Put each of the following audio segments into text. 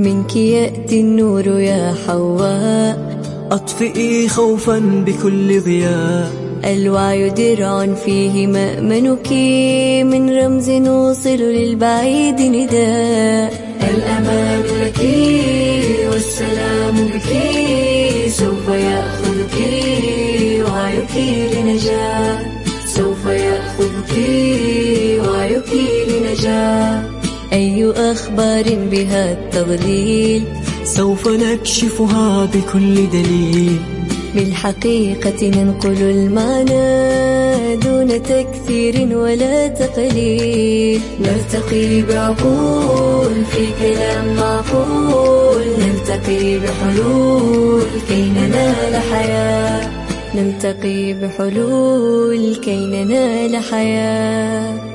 منك يأتي النور يا حواء، أطفئي خوفا بكل ضياء. الوعي درع فيه مأمنك، من رمز نوصل للبعيد نداء. الأمان لك والسلام بك، سوف يأخذك وعيك لنجاة، سوف يأخذك وعيك لنجاة. أي أخبار بها التضليل، سوف نكشفها بكل دليل. بالحقيقة ننقل المعنى دون تكثير ولا تقليل. نلتقي بعقول في كلام معقول، نلتقي بحلول كي ننال حياة، نلتقي بحلول كي ننال حياة.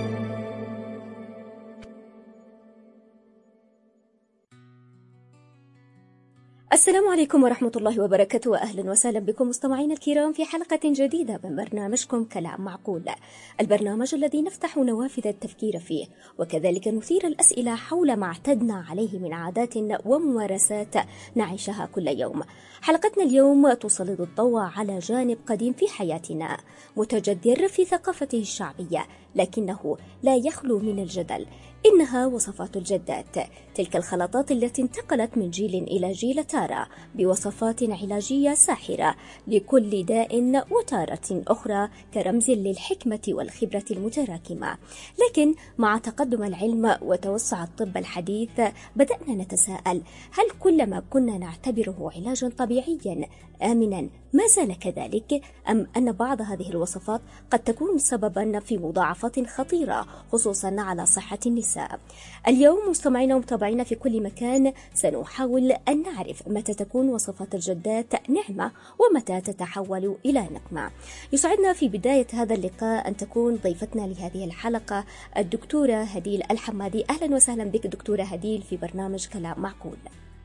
السلام عليكم ورحمة الله وبركاته، وأهلا وسهلا بكم مستمعينا الكرام في حلقة جديدة من برنامجكم كلام معقول، البرنامج الذي نفتح نوافذ التفكير فيه وكذلك نثير الأسئلة حول ما اعتدنا عليه من عادات وممارسات نعيشها كل يوم. حلقتنا اليوم تسلط الضوء على جانب قديم في حياتنا متجذر في ثقافته الشعبية، لكنه لا يخلو من الجدل. إنها وصفات الجدات، تلك الخلطات التي انتقلت من جيل إلى جيل، تارة بوصفات علاجية ساحرة لكل داء، وتارة أخرى كرمز للحكمة والخبرة المتراكمة. لكن مع تقدم العلم وتوسع الطب الحديث بدأنا نتساءل، هل كل ما كنا نعتبره علاجا طبيعيا آمنا ما زال كذلك، أم أن بعض هذه الوصفات قد تكون سببا في مضاعفات خطيرة خصوصا على صحة النساء؟ اليوم مستمعينا ومتابعينا في كل مكان سنحاول أن نعرف متى تكون وصفات الجدات نعمة ومتى تتحول إلى نقمة. يسعدنا في بداية هذا اللقاء أن تكون ضيفتنا لهذه الحلقة الدكتورة هديل الحمادي. أهلا وسهلا بك دكتورة هديل في برنامج كلام معقول.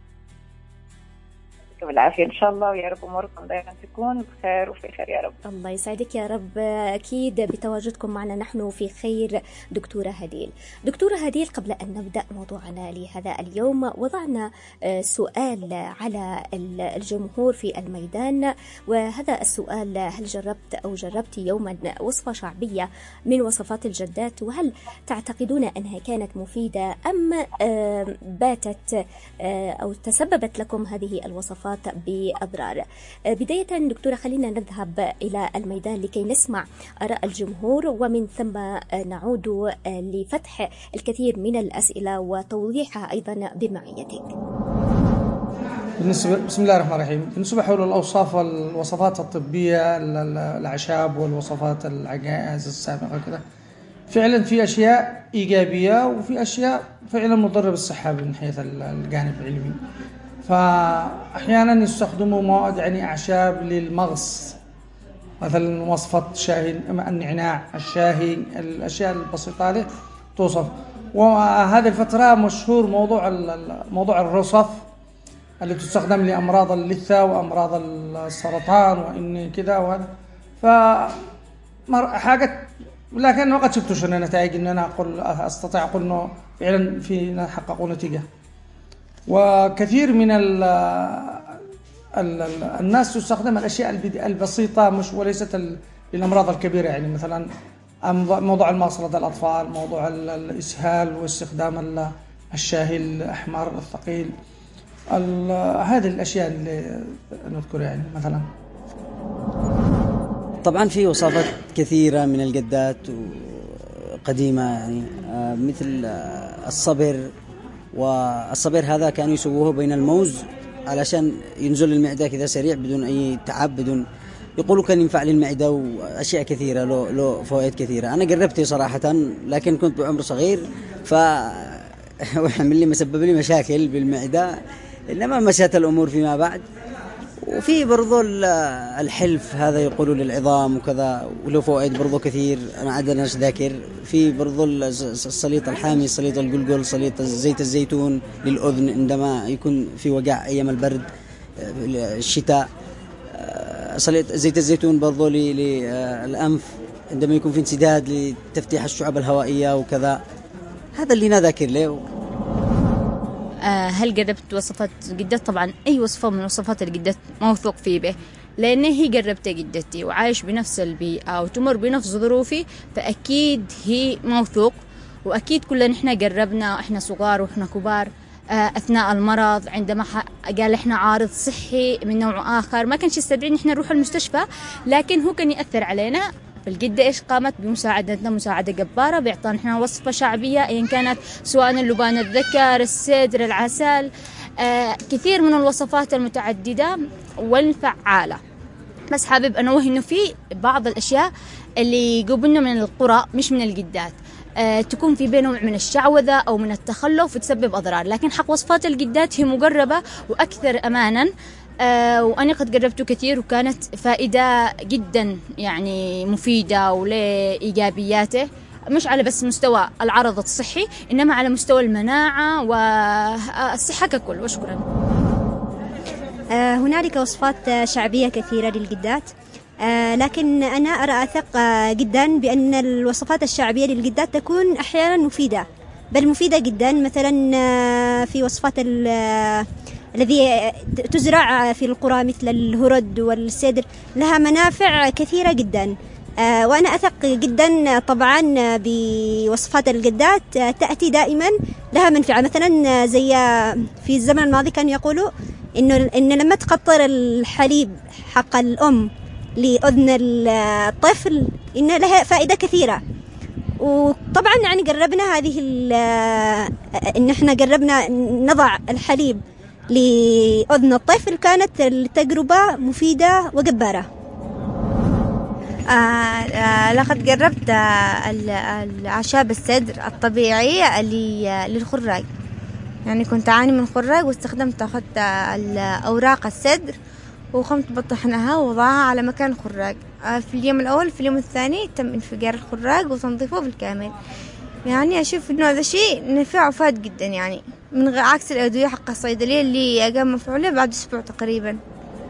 بالعافية إن شاء الله، ويا رب أموركم دائما تكون بخير وفي خير يا رب. الله يسعدك يا رب. أكيد بتواجدكم معنا نحن في خير دكتورة هديل. دكتورة هديل، قبل أن نبدأ موضوعنا لهذا اليوم وضعنا سؤال على الجمهور في الميدان، وهذا السؤال: هل جربت أو جربت يوما وصفة شعبية من وصفات الجدات؟ وهل تعتقدون أنها كانت مفيدة أم باتت أو تسببت لكم هذه الوصفات بأضرار؟ بداية دكتورة خلينا نذهب إلى الميدان لكي نسمع آراء الجمهور، ومن ثم نعود لفتح الكثير من الأسئلة وتوضيحها أيضا بمعيتك. بسم الله الرحمن الرحيم. بالنسبة حول الأوصاف والوصفات الطبية، الأعشاب والوصفات العجائز السابقة كذا، فعلا في أشياء إيجابية وفي أشياء فعلا مضرة بالصحة من حيث الجانب العلمي. فأحيانا يستخدموا مواد يعني أعشاب للمغص، مثلا وصفة شاهي النعناع، الشاهي، الأشياء البسيطة هذه توصف. وهذه الفترة مشهور موضوع الرصف اللي تستخدم لأمراض اللثة وأمراض السرطان وإن كذا وهذا. حاجة، لكن وقد شفتوا شنو النتائج إن أنا أستطيع أقول إنه فعلا في حققوا نتيجة. وكثير من الناس تستخدم الأشياء البسيطة مش وليست للأمراض الكبيرة، يعني مثلا موضوع المغص لدى الأطفال، موضوع الإسهال واستخدام الشاهي الأحمر الثقيل، هذه الأشياء اللي نذكرها يعني مثلا. طبعا في وصفات كثيرة من الجدات قديمة، يعني مثل الصبر، والصبر هذا كانوا يسووه بين الموز علشان ينزل المعدة كذا سريع بدون أي تعب، بدون يقولوا كان ينفع للمعدة وأشياء كثيرة، له فوائد كثيرة. أنا جربته صراحة لكن كنت بعمر صغير، وعمل لي مسبب لي مشاكل بالمعدة، إنما مشات الأمور فيما بعد. وفي برضو الحلف هذا يقولوا للعظام وكذا، وله فوائد برضو كثير، أنا عاد ذاكر. في برضو السليط الحامي، سليط القلقل، سليط زيت الزيتون للأذن عندما يكون في وجع أيام البرد الشتاء، سليط زيت الزيتون برضو للأنف عندما يكون في انسداد لتفتيح الشعب الهوائية وكذا. هذا اللي أنا ذاكر له. هل جربت وصفات جدات؟ طبعا أي وصفة من وصفات الجدات موثوق فيه به، لأن هي جربتها جدتي وعايش بنفس البيئة وتمر بنفس ظروفي، فأكيد هي موثوق. وأكيد كلنا إحنا جربنا، إحنا صغار وإحنا كبار، أثناء المرض عندما قال إحنا عارض صحي من نوع آخر، ما كانش يستدعي إن إحنا نروح المستشفى، لكن هو كان يأثر علينا. فالجدة إيش قامت بمساعدتنا مساعدة جبارة، بإعطانا إحنا وصفة شعبية أيا كانت، سواء اللبان الذكر، السدر، العسل، كثير من الوصفات المتعددة والفعالة. بس حابب أنوه إنه في بعض الأشياء اللي قبلنا من القرى مش من الجدات، تكون في بينهم من الشعوذة أو من التخلف وتسبب أضرار، لكن حق وصفات الجدات هي مقربة وأكثر أمانا. وأنا قد جربته كثير وكانت فائدة جدا يعني مفيدة ولإيجابياته، مش على بس مستوى العرض الصحي، إنما على مستوى المناعة والصحة ككل. وشكرا. هنالك وصفات شعبية كثيرة للجدات، لكن أنا أرى أثق جدا بأن الوصفات الشعبية للجدات تكون أحيانا مفيدة، بل مفيدة جدا. مثلا في وصفات الذي تزرع في القرى مثل الهرد والسدر لها منافع كثيرة جدا، وأنا أثق جدا طبعا بوصفات الجدات تأتي دائما لها منفعة. مثلا زي في الزمن الماضي كانوا يقولوا إنه لما تقطر الحليب حق الأم لأذن الطفل إن لها فائدة كثيرة. وطبعا يعني جربنا هذه إن إحنا جربنا نضع الحليب لأذن الطفل، كانت التجربة مفيدة وجبارة. لقد جربت الأعشاب السدر الطبيعي للخراج، يعني كنت أعاني من خراج أخذت أوراق السدر وقمت بطحنها ووضعها على مكان خراج. في اليوم الأول، في اليوم الثاني تم انفجار الخراج وتنظيفه بالكامل. يعني أشوف إنه هذا شيء نفع وفاد جدا، يعني من عكس الأدوية حق الصيدلية اللي أقام مفعولة بعد أسبوع تقريبا.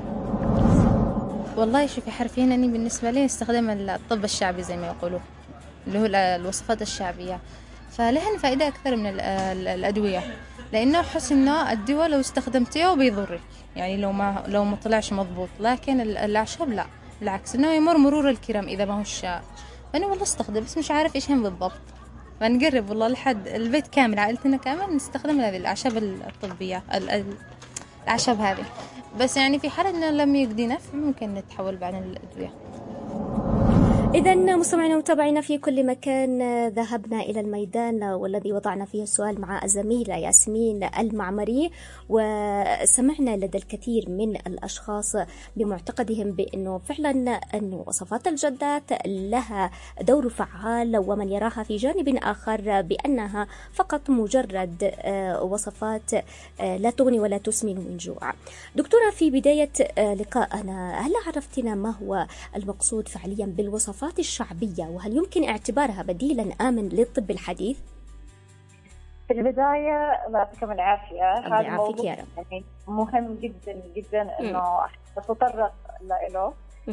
والله شوفي، حرفيا أني بالنسبة لي استخدم الطب الشعبي زي ما يقولوا، اللي هو الوصفات الشعبية، فلها فائدة أكثر من الأدوية، لأنه أحس إنه الدواء لو استخدمتيه بيضرك، يعني لو ما طلعش مضبوط، لكن الأعشاب لا، بالعكس إنه يمر مرور الكرام إذا ما هوش. فأنا والله استخدم بس مش عارف إيش هم بالضبط، فنقرب والله لحد البيت كامل، عائلتنا كامل نستخدم هذه الأعشاب الطبية، الأعشاب هذه. بس يعني في حال إنه لم يجدي نفع ممكن نتحول بعد الأدوية. إذا مستمعينا ومتابعينا في كل مكان، ذهبنا إلى الميدان والذي وضعنا فيه السؤال مع الزميلة ياسمين المعمري، وسمعنا لدى الكثير من الأشخاص بمعتقدهم بأنه فعلا أن وصفات الجدات لها دور فعال، ومن يراها في جانب آخر بأنها فقط مجرد وصفات لا تغني ولا تسمن من جوع. دكتورة، في بداية لقائنا هل عرفتنا ما هو المقصود فعليا بالوصفات الشعبية، وهل يمكن اعتبارها بديلا آمن للطب الحديث؟ في البداية الله يعطيكم العافية، هذا موضوع يعني مهم جدا جدا انه تطرق له.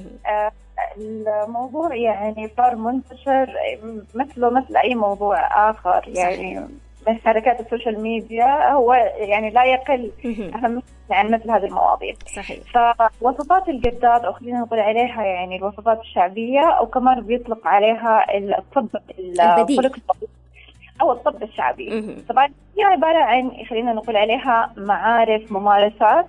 الموضوع يعني صار منتشر مثل اي موضوع آخر، يعني من حركات السوشيال ميديا هو يعني لا يقل أهمية عن مثل هذه المواضيع. صحيح. فوصفات الجدات أو خلينا نقول عليها يعني الوصفات الشعبية، أو كمان بيطلق عليها الطب البديل أو الطب الشعبي. طبعا هي عبارة عن خلينا نقول عليها معارف، ممارسات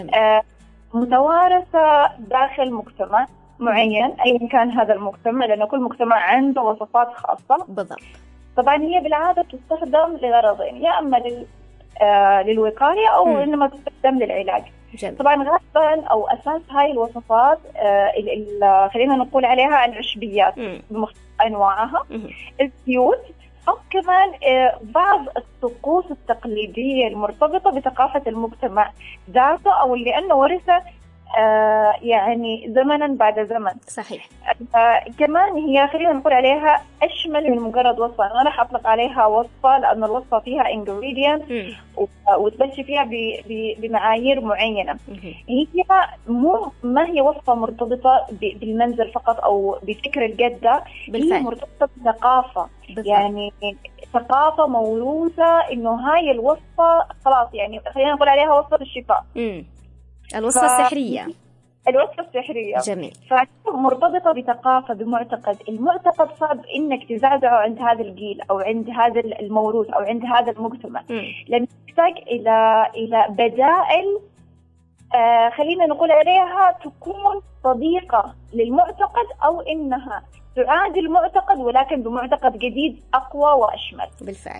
متوارثة داخل مجتمع معين أيا كان هذا المجتمع، لأن كل مجتمع عنده وصفات خاصة. بالضبط. طبعا هي بالعادة تستخدم لغرضين، يا أما للوقاية أو إنما تستخدم للعلاج. طبعا غالبا أو أساس هاي الوصفات خلينا نقول عليها العشبيات بمختلف أنواعها، الزيوت، أو كمان بعض الطقوس التقليدية المرتبطة بثقافة المجتمع ذاته، أو اللي أنه ورث يعني زمنا بعد زمن. صحيح. كمان هي خلينا نقول عليها أشمل من مجرد وصفة. أنا راح أطلق عليها وصفة لأن الوصفة فيها ingredients وتمشي فيها بمعايير معينة. هي ما هي وصفة مرتبطة بالمنزل فقط أو بفكر الجدة، هي مرتبطة بثقافة. يعني ثقافة موروثة إنه هاي الوصفة خلاص، يعني خلينا نقول عليها وصفة الشفاء. الوصفة السحرية. الوصفة السحرية. جميل. فمرتبطة بثقافة، بمعتقد. المعتقد صعب إنك تزعزعه عند هذا الجيل أو عند هذا الموروث أو عند هذا المجتمع، لأنه يحتاج إلى بدائل خلينا نقول عليها تكون صديقة للمعتقد أو إنها تعادل المعتقد ولكن بمعتقد جديد أقوى وأشمل. بالفعل.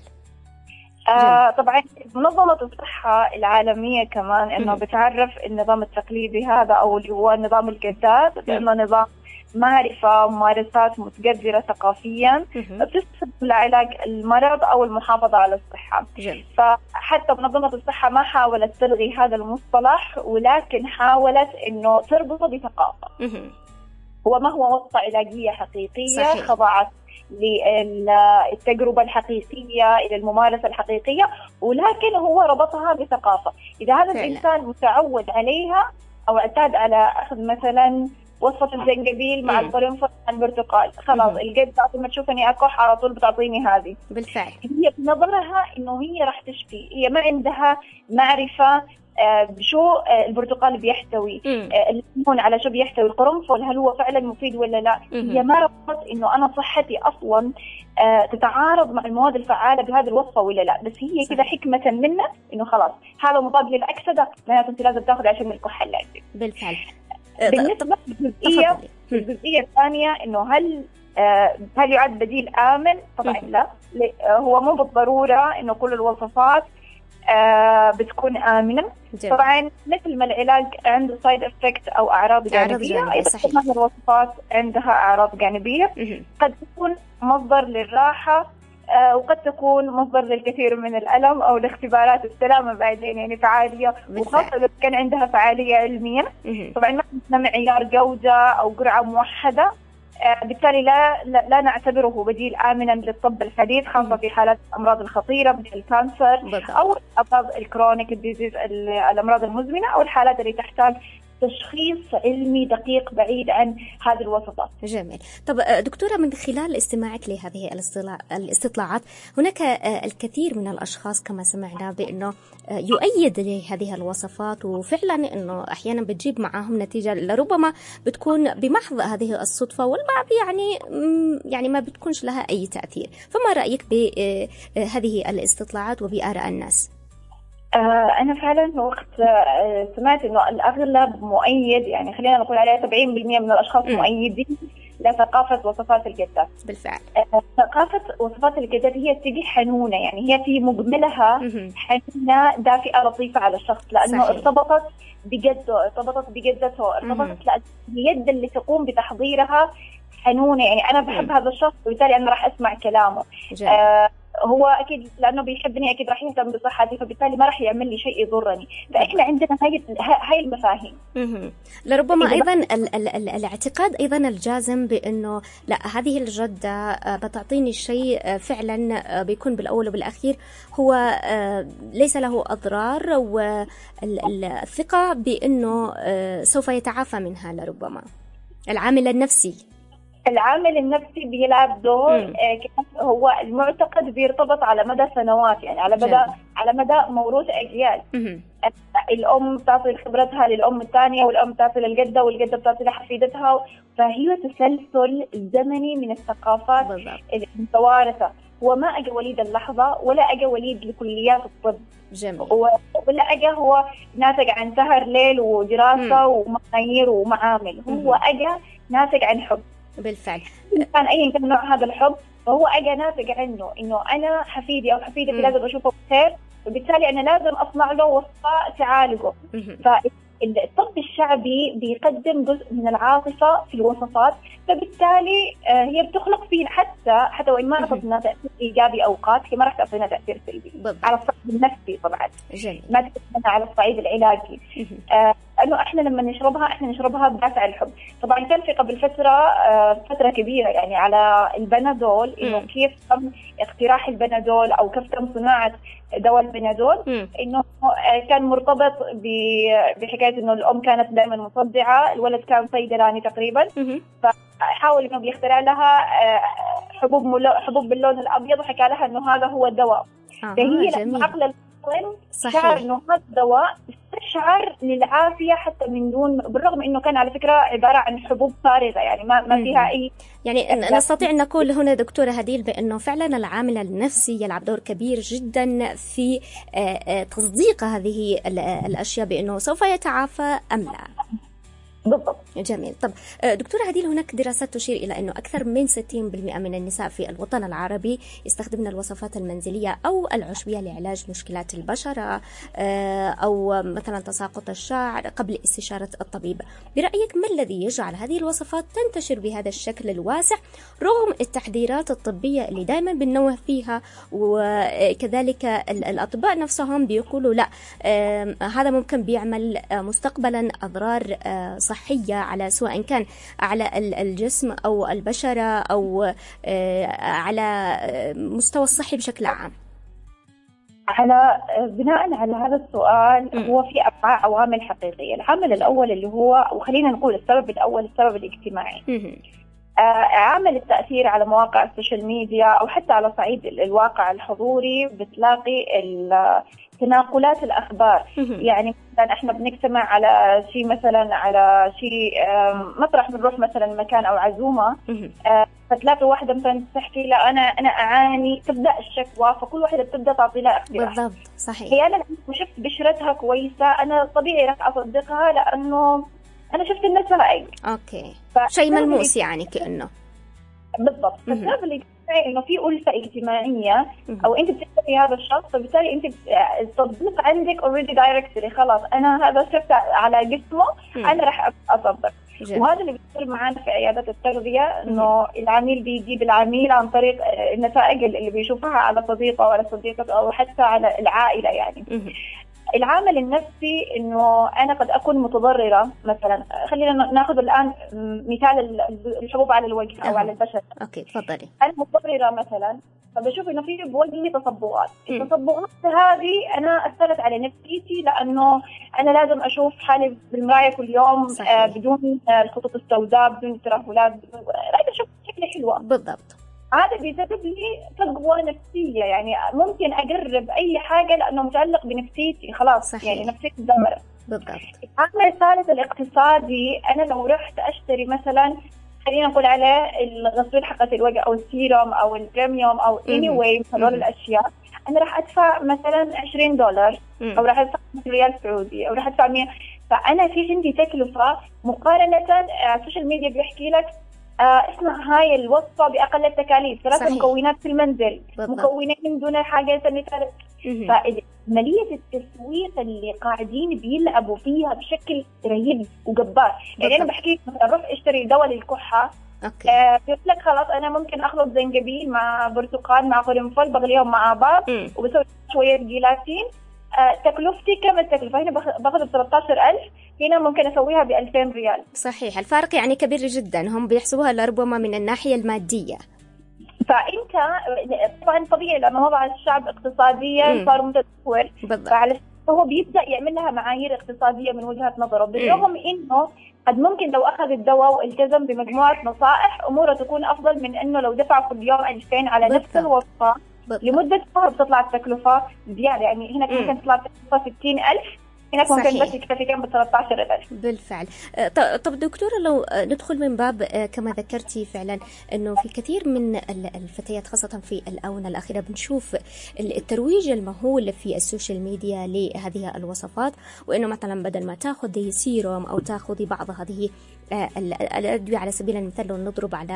طبعا منظمة الصحة العالمية كمان إنه بتعرف النظام التقليدي هذا أو اللي هو نظام الجدات بأنه نظام معرفة وممارسات متجذرة ثقافيا بتستخدم لعلاج المرض أو المحافظة على الصحة. فحتى منظمة الصحة ما حاولت تلغي هذا المصطلح ولكن حاولت إنه تربطه بثقافة. هو ما هو وصفة علاجية حقيقية خضعت للتجربة الحقيقية إلى الممارسة الحقيقية، ولكن هو ربطها بثقافة. إذا هذا الإنسان متعود عليها أو اعتاد على أخذ مثلا وصفة الزنجبيل مع القرنفل مع البرتقال، خلاص الجد لما تشوفني أكح على طول بتعطيني هذه. بالفعل. هي بنظرها إنه هي راح تشفي، هي ما عندها معرفة بشو البرتقال بيحتوي، الليمون على شو بيحتوي، القرنفل هل هو فعلا مفيد ولا لا. هي ما ربطت انه انا صحتي اصلا تتعارض مع المواد الفعالة بهذه الوصفة ولا لا، بس هي كذا حكمة منا انه خلاص هذا مضاد للأكسدة معناته انت لازم تاخذ عشان الكحة اللازم. بالفعل. بالنسبة للجزئية الثانية انه هل يعد بديل آمن؟ طبعا لا، هو مو بالضرورة انه كل الوصفات بتكون آمنة. طبعا مثل ما العلاج عنده سايد افكت أو أعراض جانبية، أيضا الوصفات عندها أعراض جانبية قد تكون مصدر للراحة وقد تكون مصدر للكثير من الألم أو لاختبارات السلامة بعدين، يعني فعالية، وخاصة إذا كان عندها فعالية علمية. طبعا ما عندنا معيار جودة أو جرعة موحدة، بالتالي لا نعتبره بديل آمنا للطب الحديث، خاصة في حالات الأمراض الخطيرة مثل الكانسر أو الأمراض الكرونيك ديزيز، الأمراض المزمنة، أو الحالات اللي تحتاج تشخيص علمي دقيق بعيد عن هذه الوصفات. جميل. طب دكتورة، من خلال استماعك لهذه الاستطلاعات هناك الكثير من الأشخاص كما سمعنا بأنه يؤيد لهذه الوصفات، وفعلا أنه أحيانا بتجيب معهم نتيجة لربما بتكون بمحض هذه الصدفة، والبعض يعني ما بتكونش لها أي تأثير. فما رأيك بهذه الاستطلاعات وبآراء الناس؟ أنا فعلا وقت سمعت إنه الأغلب مؤيد، يعني خلينا نقول عليها 70% من الأشخاص مؤيدين لثقافة وصفات الجدات. بالفعل. ثقافة وصفات الجدات هي تجي حنونة، يعني هي في مجملها حنونة دافئة لطيفة على الشخص، لأنه ارتبطت بجده، ارتبطت بجدته، ارتبطت لأن اليد اللي تقوم بتحضيرها حنونة. يعني أنا بحب هذا الشخص وبالتالي أنا راح أسمع كلامه. هو أكيد لأنه بيحبني أكيد راح يهتم بصحتي، فبالتالي ما راح يعمل لي شيء يضرني. فإحنا عندنا هاي المفاهيم. لربما أيضا الاعتقاد أيضا الجازم بأنه لا، هذه الجدة بتعطيني شيء فعلا بيكون بالأول وبالأخير هو ليس له أضرار، والثقة بأنه سوف يتعافى منها. لربما العامل النفسي بيلعب دور. هو المعتقد بيرتبط على مدى سنوات، يعني على مدى موروث أجيال. الأم تعطي خبرتها للأم الثانية، والأم تعطي للجدة، والجدة تعطي لحفيدتها، فهي تسلسل زمني من الثقافات المتوارثة. هو ما أجا وليد اللحظة ولا أجا وليد لكليات الطب. جميل. ولا أجا هو ناتج عن سهر ليل ودراسة ومعايير ومعامل. هو أجا ناتج عن حب. بالفعل. كان أي كان نوع هذا الحب، فهو أجا ناتج عنه إنه أنا حفيدي أو حفيدتي لازم أشوفه بخير، وبالتالي أنا لازم أصنع له وصفة تعالجه. فالطب الشعبي بيقدم جزء من العاطفة في الوصفات، فبالتالي هي بتخلق فيه حتى وإن ما أعطتنا تأثير إيجابي أوقات، هي ما راح تعطينا تأثير سلبي على الصعيد النفسي طبعا. ما تكون على الصعيد العلاجي. لأنه إحنا لما نشربها بدافع الحب. طبعا كان في قبل فترة كبيرة يعني على البنادول، إنه كيف تم اقتراح البنادول أو كيف تم صناعة دواء البنادول، إنه كان مرتبط بحكاية إنه الأم كانت دائما مصدعة، الولد كان صيدلاني تقريبا، فحاول إنه بيخترع لها حبوب باللون الأبيض، وحكى لها إنه هذا هو الدواء. فهي لما عقل الطفل شعر إنه هذا الدواء استشعر للعافية حتى من دون، بالرغم إنه كان على فكرة عبارة عن حبوب فارغة يعني ما فيها أي. يعني نستطيع أن نقول هنا دكتورة هديل بأنه فعلا العامل النفسي يلعب دور كبير جدا في تصديق هذه الأشياء بأنه سوف يتعافى أم لا. بالضبط. جميل. طب دكتورة هديل، هناك دراسات تشير إلى أنه أكثر من 60% من النساء في الوطن العربي يستخدمن الوصفات المنزلية أو العشبية لعلاج مشكلات البشرة أو مثلا تساقط الشعر قبل استشارة الطبيب. برأيك ما الذي يجعل هذه الوصفات تنتشر بهذا الشكل الواسع رغم التحذيرات الطبية اللي دائما بننوه فيها، وكذلك الأطباء نفسهم بيقولوا لا هذا ممكن بيعمل مستقبلا أضرار صحية على سواء كان على الجسم أو البشرة أو على مستوى الصحي بشكل عام؟ بناء على هذا السؤال هو في عوامل حقيقية. العامل الأول اللي هو، وخلينا نقول السبب الأول، السبب الاجتماعي. عامل التأثير على مواقع السوشيال ميديا أو حتى على صعيد الواقع الحضوري، بتلاقي تناقلات الأخبار. يعني مثلا احنا بنجتمع على شيء، مثلا على شيء مطرح بنروح مثلا مكان أو عزومة، فتلاقي واحدة مثلا تحكي لا أنا أعاني، تبدأ الشكوى، فكل واحدة بتبدأ تعطي لها اقتراح. بالضبط، صحيح. هي أنا شفت بشرتها كويسة، أنا طبيعي راح أصدقها لأنه أنا شفت النتائج. أوكي، شيء ملموس يعني كأنه. بالضبط. فالسبب الاجتماعي إنه في ألفة اجتماعية، أو أنت بتحبي هذا الشخص، فبالتالي أنت التطبيق عندك already directly، خلاص أنا هذا شفت على جسمه أنا راح أصدق. وهذا اللي بيصير معنا في عيادات التغذية، إنه العميل بيجيب العميل عن طريق النتائج اللي بيشوفها على صديقه أو على صديقته أو حتى على العائلة يعني. العامل النفسي إنه أنا قد أكون متضررة. مثلا خلينا ناخذ الآن مثال الحبوب على الوجه أو على البشرة. أوكي، تفضلي. أنا متضررة مثلا، فبشوف إنه في بوجهي تصبغات. التصبغات هذه أنا أثرت على نفسيتي، لأنه أنا لازم أشوف حالي بالمراية كل يوم بدون الخطوط السوداء، بدون الترهلات، لا أشوف شكلي حلوة. بالضبط. هذا بيسبب لي تقوى نفسية، يعني ممكن أقرب أي حاجة لأنه متعلق بنفسيتي، خلاص. صحيح. يعني نفسيتي تدمرت. بالضبط. العامل الثالث الاقتصادي، أنا لو رحت أشتري مثلا، خلينا نقول عليه الغسول حقة الوجه أو السيروم أو البريميوم أو anyway هذول الأشياء، أنا راح أدفع مثلا $20 أو راح أدفع ريال سعودي أو راح أدفع 100. فأنا في عندي تكلفة مقارنة. السوشيال ميديا بيحكي لك اسمع هاي الوصفة بأقل التكاليف، 3 مكونات في المنزل، مكونين دون حاجة ثانية. فعملية التسويق اللي قاعدين بيلعبوا فيها بشكل رهيب وجبار. يعني أنا بحكي مثلا روح اشتري دواء للكحة، بيقول لك خلاص أنا ممكن أخلط زنجبيل مع برتقال مع قرنفل، بغليهم مع بعض وبسوي شوية جيلاتين. تكلفتي كم التكلفة؟ هنا باخذ ب13,000، هنا ممكن أسويها ب2000 ريال. صحيح، الفارق يعني كبير جدا، هم بيحسبوها لربما من الناحية المادية. فأنت طبعا طبيعي لأنه وضع الشعب اقتصاديا صار متدهور، فهو بيبدأ يعمل لها معايير اقتصادية من وجهة نظره، بالرغم إنه قد ممكن لو أخذ الدواء والتزم بمجموعة نصائح أموره تكون أفضل من إنه لو دفع كل يوم 2000 على نفس الوصفة لمدة شهر بتطلع التكلفة زيادة. يعني هنا ممكن تطلع التكلفة 60,000، هناك ممكن بس يكتفي كم ب13,000. بالفعل. طب دكتورة، لو ندخل من باب كما ذكرتي فعلا أنه في كثير من الفتيات خاصة في الآونة الأخيرة بنشوف الترويج المهول في السوشيال ميديا لهذه الوصفات، وأنه مثلا بدل ما تأخذي سيروم أو تأخذي بعض هذه الأدوية على سبيل المثال لو نضرب على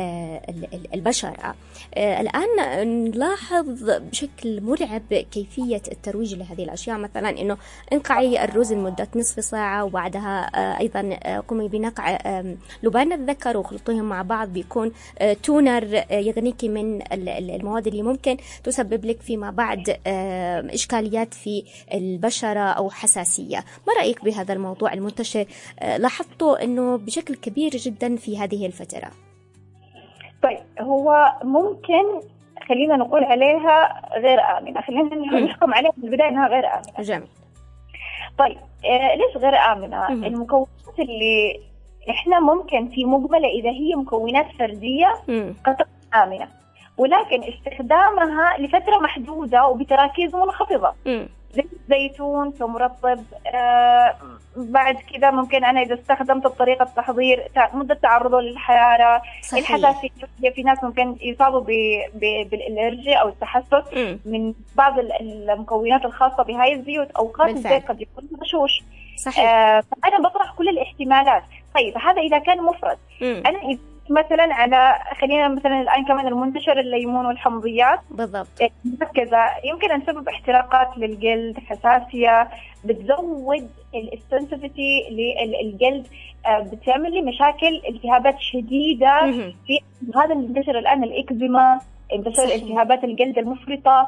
البشرة، الآن نلاحظ بشكل مرعب كيفية الترويج لهذه الأشياء. مثلا أنه انقعي نقعي الرز لمدة نصف ساعة، وبعدها أيضا قومي بنقع لبان الذكر وخلطيهم مع بعض، بيكون تونر يغنيك من المواد اللي ممكن تسبب لك فيما بعد إشكاليات في البشرة أو حساسية. ما رأيك بهذا الموضوع المنتشر لاحظته أنه بشكل كبير جدا في هذه الفترة؟ طيب، هو ممكن خلينا نقول عليها غير آمنة، خلينا نحكم عليها في البداية أنها غير آمنة. جميل. طيب ليش غير آمنة؟ المكونات اللي إحنا ممكن في مجملة إذا هي مكونات فردية قد تكون آمنة، ولكن استخدامها لفترة محدودة وبتراكيز منخفضة زي الزيتون كمرطب. بعد كذا ممكن أنا إذا استخدمت بطريقة تحضير مدة تعرضه للحرارة، الحساسية، في ناس ممكن يصابوا بالإلرجي أو التحسس من بعض المكونات الخاصة بهاي الزيوت. أوقات الزيت قد يكون مغشوش. صحيح. أنا بطرح كل الاحتمالات. طيب هذا إذا كان مفرد. أنا إذا مثلا على خلينا مثلا الآن كمان المنتشر الليمون والحمضيات بالضبط مركزة، يمكن أن تسبب احتراقات للجلد، حساسية، بتزود السنسيتيفيتي للجلد، بتعمل لي مشاكل التهابات شديدة. في هذا المنتشر الآن الإكزيما، انتشار التهابات الجلد المفرطة،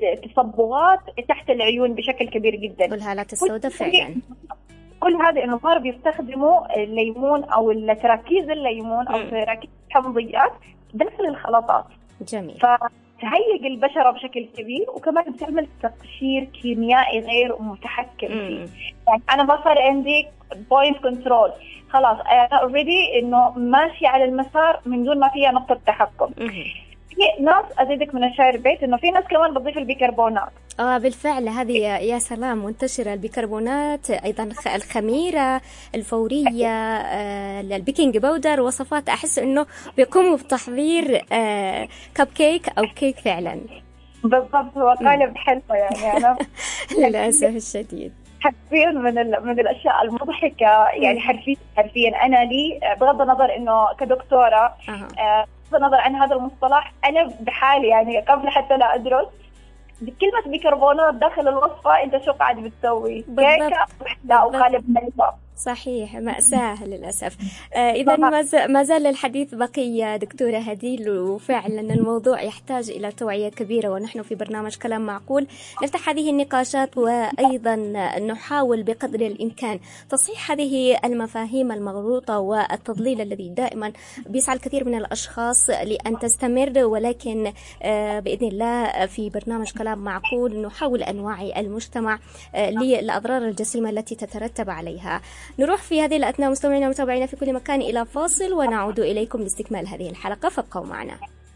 تصبغات تحت العيون بشكل كبير جدا، والهالات السوداء فعلا. كل هذا انه صار بيستخدموا الليمون او تراكيز الليمون او تراكيز الحمضيات داخل الخلطات. جميل. فتهيج البشره بشكل كبير، وكمان بتعمل تقشير كيميائي غير متحكم فيه. يعني انا ما صار عندي بوينت كنترول، خلاص انا اوريدي انه ماشي على المسار من دون ما فيها نقطه تحكم. في ناس ازيدك من الشعر بيت انه في ناس كمان بتضيف البيكربونات. بالفعل هذه يا سلام منتشرة، البيكربونات، أيضا الخميرة الفورية، البيكنج باودر، وصفات أحس إنه بيقوموا بتحضير كب كيك أو كيك فعلا. بالضبط، هو قالب حلوة يعني أنا للأسف الشديد حرفيا من الأشياء المضحكة. يعني حرفيا أنا لي بغض النظر إنه كدكتورة بغض النظر عن هذا المصطلح، أنا بحالي يعني قبل حتى لا أدرس بكلمة بيكربونات داخل الوصفة أنت شو قاعد بتسوي؟ كيكة أو قالب حلوة. صحيح، مأساة للأسف. إذا ما زال الحديث بقي دكتورة هديل، وفعلا الموضوع يحتاج إلى توعية كبيرة، ونحن في برنامج كلام معقول نفتح هذه النقاشات، وأيضا نحاول بقدر الإمكان تصحيح هذه المفاهيم المغلوطة والتضليل الذي دائما بيسعى الكثير من الأشخاص لأن تستمر. ولكن بإذن الله في برنامج كلام معقول نحاول أن نوعي المجتمع للأضرار الجسيمة التي تترتب عليها. نروح في هذه الأثناء مستمعينا ومتابعينا في كل مكان إلى فاصل، ونعود إليكم لاستكمال هذه الحلقة، فابقوا معنا.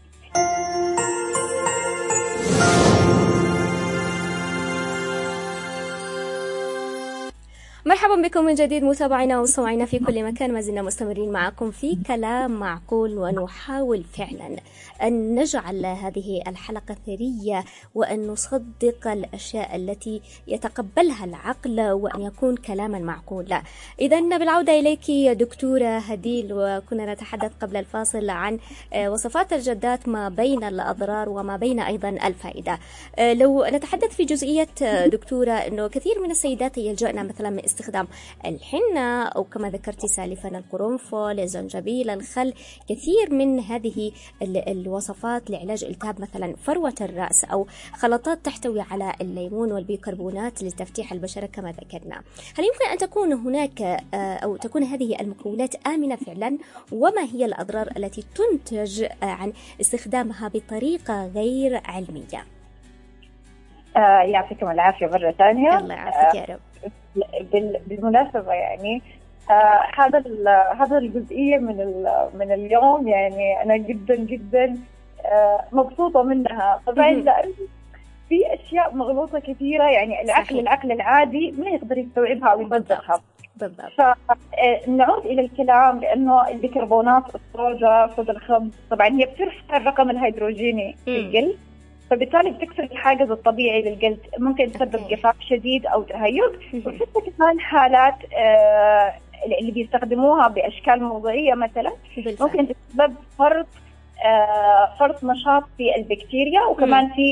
مرحبا بكم من جديد متابعينا ومستمعينا في كل مكان. ما زلنا مستمرين معكم في كلام معقول، ونحاول فعلا أن نجعل هذه الحلقة ثرية، وأن نصدق الأشياء التي يتقبلها العقل، وأن يكون كلاما معقولا. إذن بالعودة إليك يا دكتورة هديل، وكنا نتحدث قبل الفاصل عن وصفات الجدات، ما بين الأضرار وما بين أيضا الفائدة. لو نتحدث في جزئية دكتورة أنه كثير من السيدات يلجأن مثلا من استخدام الحنة، أو كما ذكرتي سالفا القرنفل، الزنجبيل، الخل، كثير من هذه الوصفات لعلاج التهاب مثلا فروة الرأس، أو خلطات تحتوي على الليمون والبيكربونات لتفتيح البشرة كما ذكرنا. هل يمكن أن تكون هناك أو تكون هذه المكونات آمنة فعلا؟ وما هي الأضرار التي تنتج عن استخدامها بطريقة غير علمية؟ يعطيكم العافية مرة ثانية. الله يعافيك يا رب. بالمناسبة يعني هذا الجزئية من اليوم يعني أنا جدا جدا مبسوطة منها. طبعا لأن في أشياء مغلوطة كثيرة، يعني العقل العادي ما يقدر يستوعبها أو يصدقها. بالضبط. فنعود إلى الكلام، لأنه البيكربونات، الصودا، صودا الخبز، طبعا هي بترفع الرقم الهيدروجيني في الجلد، فبالتالي بتكسر الحاجز الطبيعي للجلد، ممكن تسبب جفاف شديد أو تهيج. وحتى كمان حالات اللي بيستخدموها بأشكال موضعية مثلا ممكن تسبب فرط نشاط في البكتيريا، وكمان في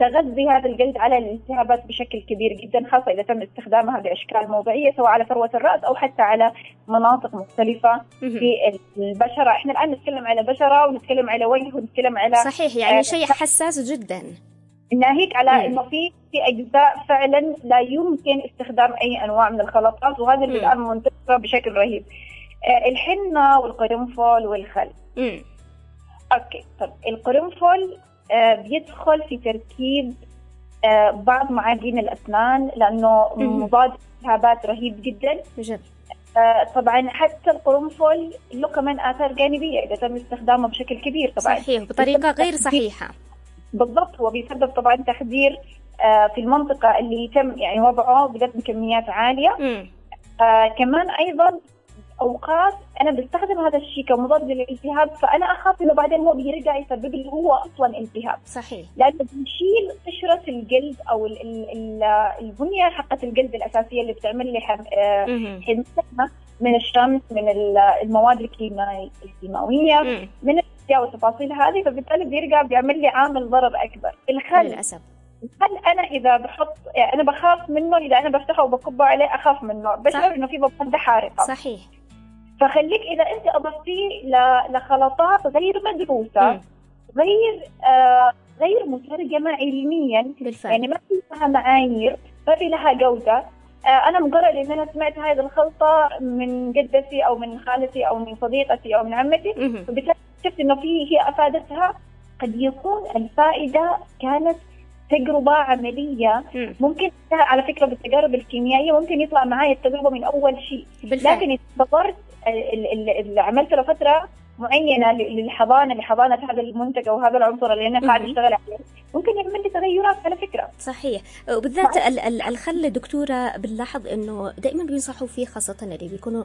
تغذي هذا الجلد على الالتهابات بشكل كبير جدا، خاصة إذا تم استخدامها بأشكال موضعية سواء على فروة الرأس أو حتى على مناطق مختلفة في البشرة. إحنا الآن نتكلم على بشرة ونتكلم على وجه ونتكلم على صحيح، يعني شيء حساس جدا، ناهيك على إنه في أجزاء فعلا لا يمكن استخدام أي أنواع من الخلطات، وهذا اللي الآن منتشرة بشكل رهيب. الحنة والقرنفل والخل. أوكي، طب القرنفل بيدخل في تركيب بعض معادن الأسنان لأنه مضاد التهابات رهيب جدا. طبعا حتى القرنفل له كمان آثار جانبية إذا تم استخدامه بشكل كبير طبعا. صحيح، بطريقة غير صحيحة. بالضبط، هو بيسبب طبعا تخدير في المنطقة اللي يتم يعني وضعه بكميات عالية. كمان أيضا أوقات أنا بستخدم هذا الشيء كمضاد للالتهاب، فأنا أخاف إنه بعدين هو بيرجع يسبب لي هو أصلا التهاب. صحيح، لأنه بيشيل قشرة الجلد أو البنية حقة الجلد الأساسية اللي بتعمل لي حماية من الشمس، من المواد الكيماوية، من الأشياء والتفاصيل هذه، فبالتالي بيرجع بيعمل لي عامل ضرر أكبر. الخل للأسف، الخل أنا إذا بحط يعني أنا بخاف منه، إذا أنا بفتحه وبكبه عليه أخاف منه، بشعر إنه في مادة حارقة. صحيح، فخليك إذا أنت أضفتيه لخلطات غير مدروسة، غير مترجمة علميا بالفعل. يعني ما في لها معايير، ما في لها جودة. أنا مجرد إن أنا سمعت هذه الخلطة من جدتي أو من خالتي أو من صديقتي أو من عمتي، فبالتالي شفت إنه هي أفادتها، قد يكون الفائدة كانت تجربة عملية. ممكن على فكرة بالتجارب الكيميائية ممكن يطلع معي التجربة من أول شيء، لكن إذا انتظرت عملت له فترة معينة لحضانة هذا المنتج أو هذا العنصر اللي أنا قاعد أشتغل عليه، ممكن يعمل لي تغيرات على فكرة. صحيح، وبالذات الخل دكتورة بنلاحظ إنه دائما بينصحوا فيه، خاصة اللي بيكونوا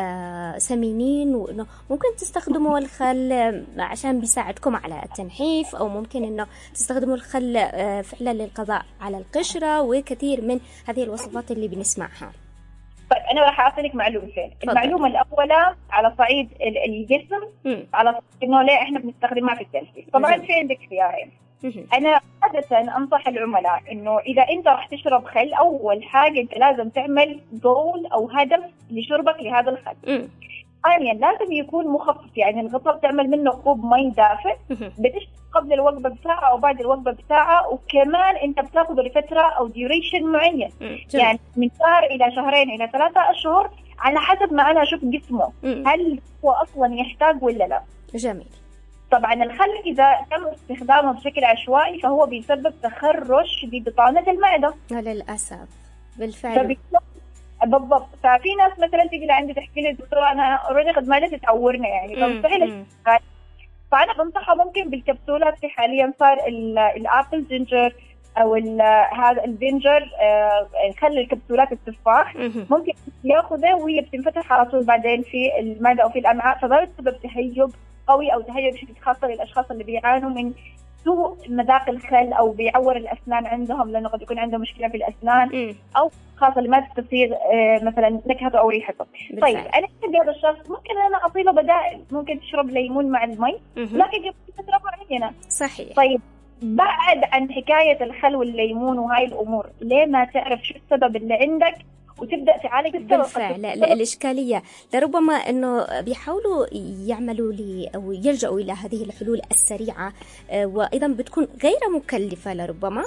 سمينين، وإنه ممكن تستخدموا الخل عشان بيساعدكم على التنحيف، أو ممكن إنه تستخدموا الخل فعلا للقضاء على القشرة، وكثير من هذه الوصفات اللي بنسمعها. طيب أنا راح أعطيك معلومتين. المعلومة الأولى على صعيد الجسم، على صعيد إنه ليه إحنا بنستخدمها في التنفيذ. طبعا في عندك خيارين. أنا عادة أنصح العملاء إنه إذا أنت راح تشرب خل، أول حاجة أنت لازم تعمل جول أو هدف لشربك لهذا الخل. ثانيا لازم يكون مخفف، يعني الغطاء تعمل منه كوب مي دافئ، بتشرب قبل الوجبة بساعة أو بعد الوجبة بساعة، وكمان أنت بتاخذه لفترة أو ديوريشن معين، يعني من شهر إلى شهرين إلى 3 أشهر على حسب ما أنا أشوف جسمه هل هو أصلا يحتاج ولا لا. جميل. طبعا الخل إذا تم استخدامه بشكل عشوائي فهو بيسبب تخرش ببطانة المعدة للأسف. بالفعل بالضبط. ففي ناس مثلا تيجي لعندي تحكي لي دكتورة أنا أوريدي قد معدتي تعورنا يعني فمستحيل، فأنا بنصحها ممكن بالكبسولات. في حاليا صار الأبل جينجر أو هذا البنجر، خلي الكبسولات التفاح ممكن ياخذه وهي بتنفتح على طول بعدين في المعدة أو في الأمعاء، فما بتسبب تهيج قوي أو تهيج شديد، خاصة للأشخاص اللي بيعانوا من سوء مذاق الخل أو بيعور الأسنان عندهم، لأنه قد يكون عندهم مشكلة في الأسنان، أو خاصة اللي ما تستطيع مثلا نكهته أو ريحته. طيب أنا عندي هذا الشخص ممكن أنا أعطي له بدائل، ممكن تشرب ليمون مع المي، لكن قبل فترة معينة. صحيح. طيب بعد عن حكاية الخل والليمون وهاي الأمور، ليه ما تعرف شو السبب اللي عندك وتبدأ تعالج السبب؟ بالفعل الإشكالية لربما أنه بيحاولوا يعملوا أو يلجأوا إلى هذه الحلول السريعة، وأيضا بتكون غير مكلفة لربما.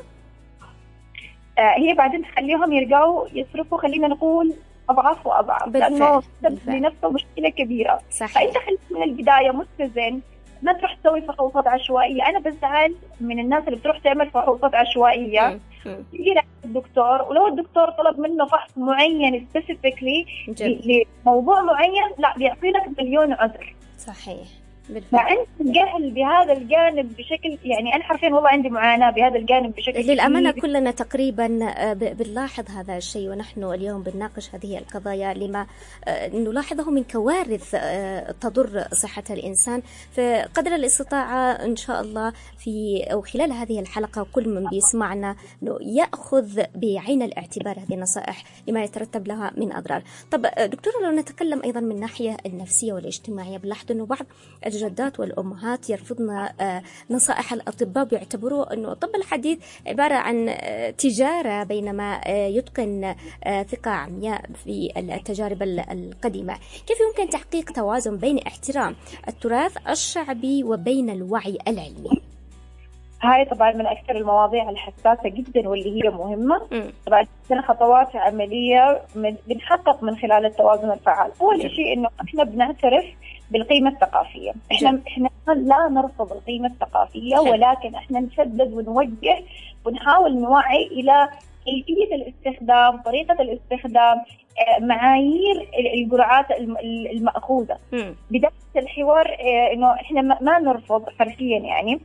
هي بعدين تخليهم يرجعوا يصرفوا، خلينا نقول أضعاف وأضعاف، لأنه لنفسه مشكلة كبيرة. صحيح. فأنت خليك من البداية متزن، ما تروح تسوي فحوصات عشوائية. أنا بزعل من الناس اللي بتروح تعمل فحوصات عشوائية، يجي لك الدكتور ولو الدكتور طلب منه فحص معين سبيسيفيكلي لموضوع معين، لا بيعطي لك مليون عذر. صحيح. فأنت جهل بهذا الجانب بشكل، يعني أنا حرفيا والله عندي معاناة بهذا الجانب بشكل للأمانة كبير. كلنا تقريبا بنلاحظ هذا الشيء، ونحن اليوم بنناقش هذه القضايا لما نلاحظه من كوارث تضر صحة الإنسان. فقدر الاستطاعة إن شاء الله في أو خلال هذه الحلقة كل من بيسمعنا يأخذ بعين الاعتبار هذه النصائح لما يترتب لها من أضرار. طب دكتورة، لو نتكلم أيضا من الناحية النفسية والاجتماعية، بنلاحظ إنه بعض الجدات والأمهات يرفضن نصائح الأطباء، بيعتبروا أنه الطب الحديث عبارة عن تجارة، بينما يتقن ثقة عمياء في التجارب القديمة. كيف يمكن تحقيق توازن بين احترام التراث الشعبي وبين الوعي العلمي؟ هاي طبعا من أكثر المواضيع الحساسة جدا واللي هي مهمة. طبعا عندنا خطوات عملية بنحقق من خلال التوازن الفعال. أول شيء إنه إحنا بنعترف بالقيمة الثقافية. إحنا لا نرفض القيمة الثقافية، ولكن إحنا نشدد ونوجه ونحاول نوعي إلى كيفية الاستخدام، طريقة الاستخدام، معايير الجرعات المأخوذة. بداية الحوار إنه إحنا ما نرفض حرفيا، يعني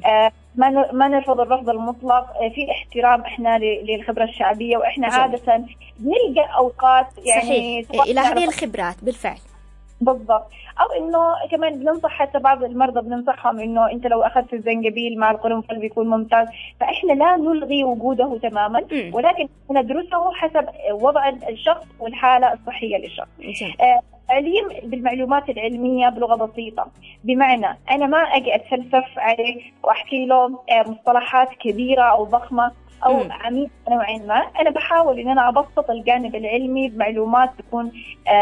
ما نرفض الرفض المطلق، في احترام إحنا للخبرة الشعبية، وإحنا عادة بنلقى أوقات يعني صحيح إلى هذه الخبرات بالفعل. بالضبط. أو إنه كمان بننصح حتى بعض المرضى بننصحهم إنه أنت لو أخذت الزنجبيل مع القرنفل بيكون ممتاز. فإحنا لا نلغي وجوده تماما، ولكن ندرسه حسب وضع الشخص والحالة الصحية للشخص. تعليم بالمعلومات العلمية بلغة بسيطة، بمعنى أنا ما أجي أتفلسف عليه وأحكي له مصطلحات كبيرة أو ضخمة أو عميقة نوعا ما. أنا بحاول إن أنا أبسط الجانب العلمي بمعلومات تكون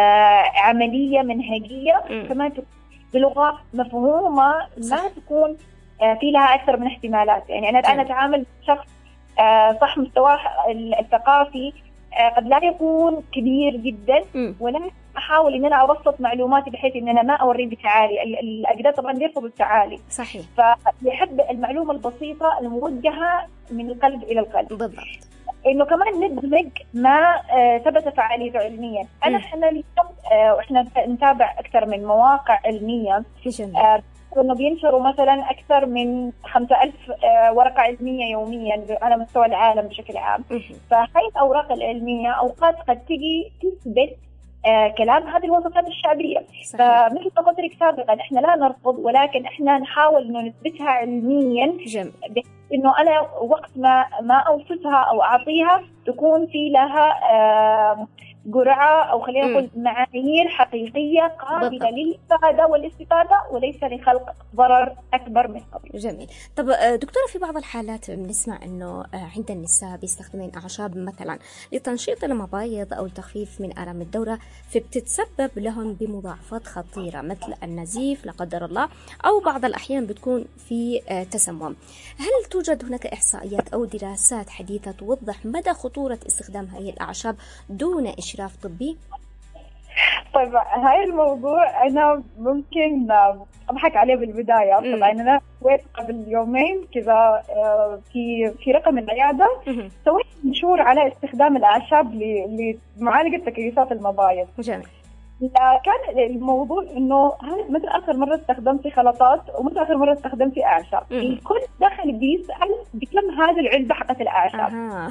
عملية منهجية، كمان بلغة مفهومة، ما تكون في لها أكثر من احتمالات. يعني أنا أتعامل شخص صح مستواه الثقافي قد لا يكون كبير جدا، ولكن أحاول إن أنا أبسط معلوماتي بحيث إن أنا ما أوريه بتعالي. الأجداد طبعا بيرفضوا التعالي. صحيح. فيحب المعلومة البسيطة الموجهة من القلب إلى القلب. بالضبط. إنه كمان ندمج ما ثبت فعاليته علميا. إحنا اليوم وإحنا نتابع أكثر من مواقع علمية إنه بينشروا مثلا أكثر من 5000 ورقة علمية يوميا على مستوى العالم بشكل عام. فهاي الأوراق العلمية أوقات قد تجي تثبت كلام هذه الوصفات الشعبية. فمثل ما قلت لك سابقا إحنا لا نرفض، ولكن إحنا نحاول إنه نثبتها علميا، إنه أنا وقت ما أوصفها أو أعطيها تكون في لها جرعة أو خلينا نقول معايير حقيقية قابلة للإفادة والاستفادة، وليس لخلق ضرر أكبر من قبل. جميل. طب دكتورة، في بعض الحالات بنسمع أنه عند النساء بيستخدمين أعشاب مثلا لتنشيط المبايض أو التخفيف من آلام الدورة، فبتتسبب لهم بمضاعفات خطيرة مثل النزيف لا قدر الله، أو بعض الأحيان بتكون في تسمم. هل توجد هناك إحصائيات أو دراسات حديثة توضح مدى خطورة استخدام هذه الأعشاب دون إشراف طبي؟ طيب هاي الموضوع أنا ممكن أضحك عليه بالبداية. طبعا أنا سويت قبل يومين كذا في رقم العيادة سويت منشور على استخدام الأعشاب لمعالجة تكيسات المبايض. جميل. كان الموضوع إنه هل متى آخر مرة استخدمتي خلطات ومتى آخر مرة استخدمتي أعشاب؟ الكل داخل بيسأل بكم هذه العلبة حقت الأعشاب.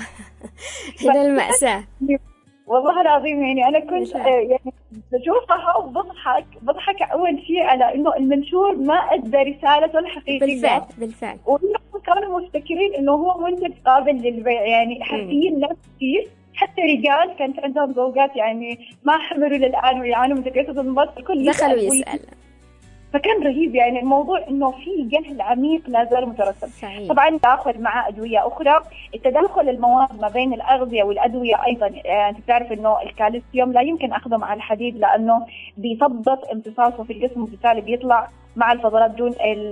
هذا المأساة والله العظيم. يعني أنا كنت يعني بشوفها وبضحك أول شيء على إنه المنشور ما أدى رسالة الحقيقية. بالفعل. وهم كانوا مفتكرين إنه هو منتج قابل للبيع. يعني حرفيا ناس كثير حتى رجال كانت عندهم زوجات يعني ما حملوا للآن ويعانوا من تكيسة المبايض، الكل دخلوا يسأل. فكان رهيب. يعني الموضوع إنه في جهل عميق لا زال مترسب. صحيح. طبعا تداخل مع أدوية أخرى، التداخل المواد ما بين الأغذية والأدوية أيضا. أنت تعرف إنه الكالسيوم لا يمكن أخذه مع الحديد لأنه بيثبط امتصاصه في الجسم، وبالتالي بيطلع مع الفضلات دون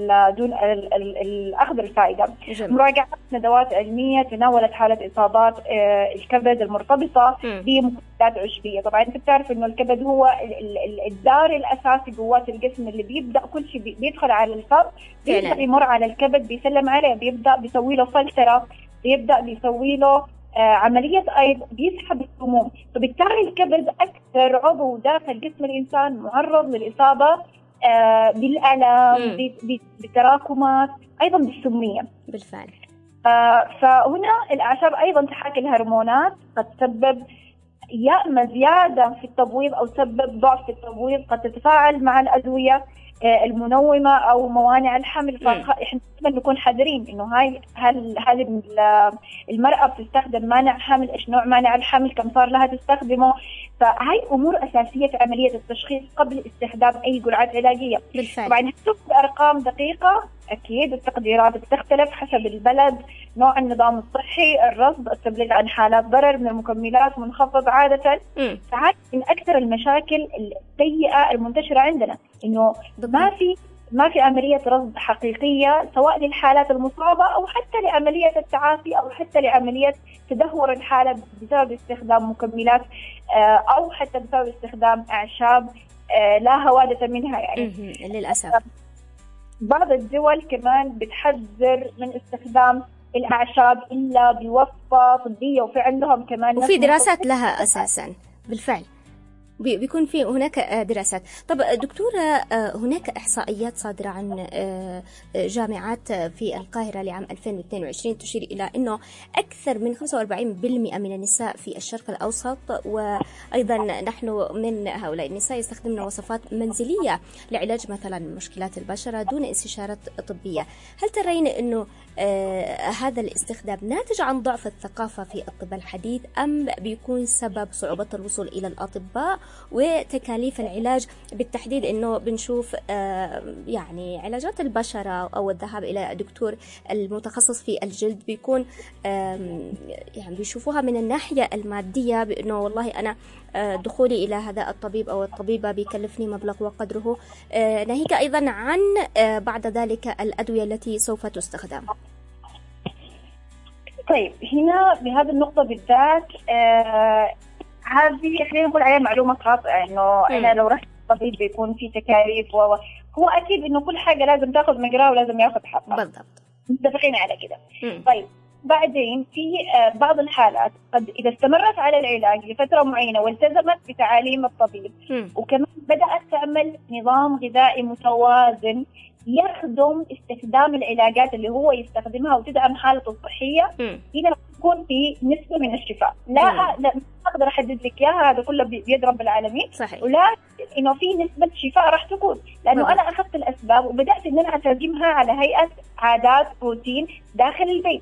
الأخذ الفائدة. مراجعات ندوات علمية تناولت حالة إصابات الكبد المرتبطة بمكونات عشبية. طبعا أنت بتعرف إنه الكبد هو الدار الأساسي جوات الجسم اللي بيبدأ كل شيء بيدخل على الفم، بيبدأ يمر على الكبد، بيسلم عليه، بيبدأ بيسوي له فلترة، بيبدأ بيسوي له عملية أيض، بيسحب السموم. فبالتالي الكبد أكثر عضو داخل جسم الإنسان معرض للإصابة بالآلام، بالتراكمات، أيضا بالسمية. بالفعل. فهنا الأعشاب أيضا تحاكي الهرمونات، قد تسبب يا إما زيادة في التبويض أو تسبب ضعف في التبويض، قد تتفاعل مع الأدوية. المنومة أو موانع الحمل. فإحنا نكون حذرين إنه هل هذه المرأة بتستخدم مانع حمل، إيش نوع مانع الحمل، كم صار لها تستخدمه. فهي أمور أساسية في عملية التشخيص قبل استخدام أي جرعات علاجية. بالفعل. طبعا هتكون بأرقام دقيقة أكيد، التقديرات بتختلف حسب البلد، نوع النظام الصحي، الرصد، التبليغ عن حالات ضرر من المكملات منخفض عادة. فهذه من أكثر المشاكل السيئة المنتشرة عندنا، إنه ما في عملية رصد حقيقية سواء للحالات المصابة أو حتى لعملية التعافي أو حتى لعملية تدهور الحالة بسبب استخدام مكملات أو حتى بسبب استخدام أعشاب لا هوادة منها يعني. للأسف بعض الدول كمان بتحذر من استخدام الأعشاب إلا بوصفة طبية، وفي عندهم كمان وفي دراسات لها أساسا. بالفعل بيكون في هناك دراسات. طب دكتورة، هناك إحصائيات صادرة عن جامعات في القاهرة لعام 2022 تشير إلى أنه أكثر من 45% من النساء في الشرق الأوسط، وأيضا نحن من هؤلاء النساء يستخدمن وصفات منزلية لعلاج مثلا مشكلات البشرة دون استشارة طبية. هل ترين أنه هذا الاستخدام ناتج عن ضعف الثقافة في الطب الحديث، أم بيكون سبب صعوبة الوصول إلى الأطباء وتكاليف العلاج بالتحديد؟ إنه بنشوف يعني علاجات البشرة أو الذهاب إلى دكتور المتخصص في الجلد بيكون يعني بيشوفوها من الناحية المادية، بأنه والله أنا دخولي إلى هذا الطبيب أو الطبيبة بيكلفني مبلغ وقدره، ناهيك أيضا عن بعد ذلك الأدوية التي سوف تستخدم. طيب هنا بهذه النقطة بالذات هذه خلينا نقول عليها معلومة خاطئة، إنه أنا لو رحت طبيب بيكون في تكاليف هو أكيد إنه كل حاجة لازم تأخذ مجراه ولازم يأخذ حقه. بالضبط، متفقين على كده. طيب بعدين في بعض الحالات قد إذا استمرت على العلاج لفترة معينة والتزمت بتعاليم الطبيب وكمان بدأت تعمل نظام غذائي متوازن يخدم استخدام العلاجات اللي هو يستخدمها وتدعم حالته الصحية، هنا يكون في نسبة من الشفاء. لا أقدر أحدد لك إياها، هذا كله بيد رب العالمين. صحيح. ولا إنه في نسبة شفاء راح تكون، لأنه أنا أخذت الأسباب وبدأت إن أنا أترجمها على هيئة عادات روتين داخل البيت.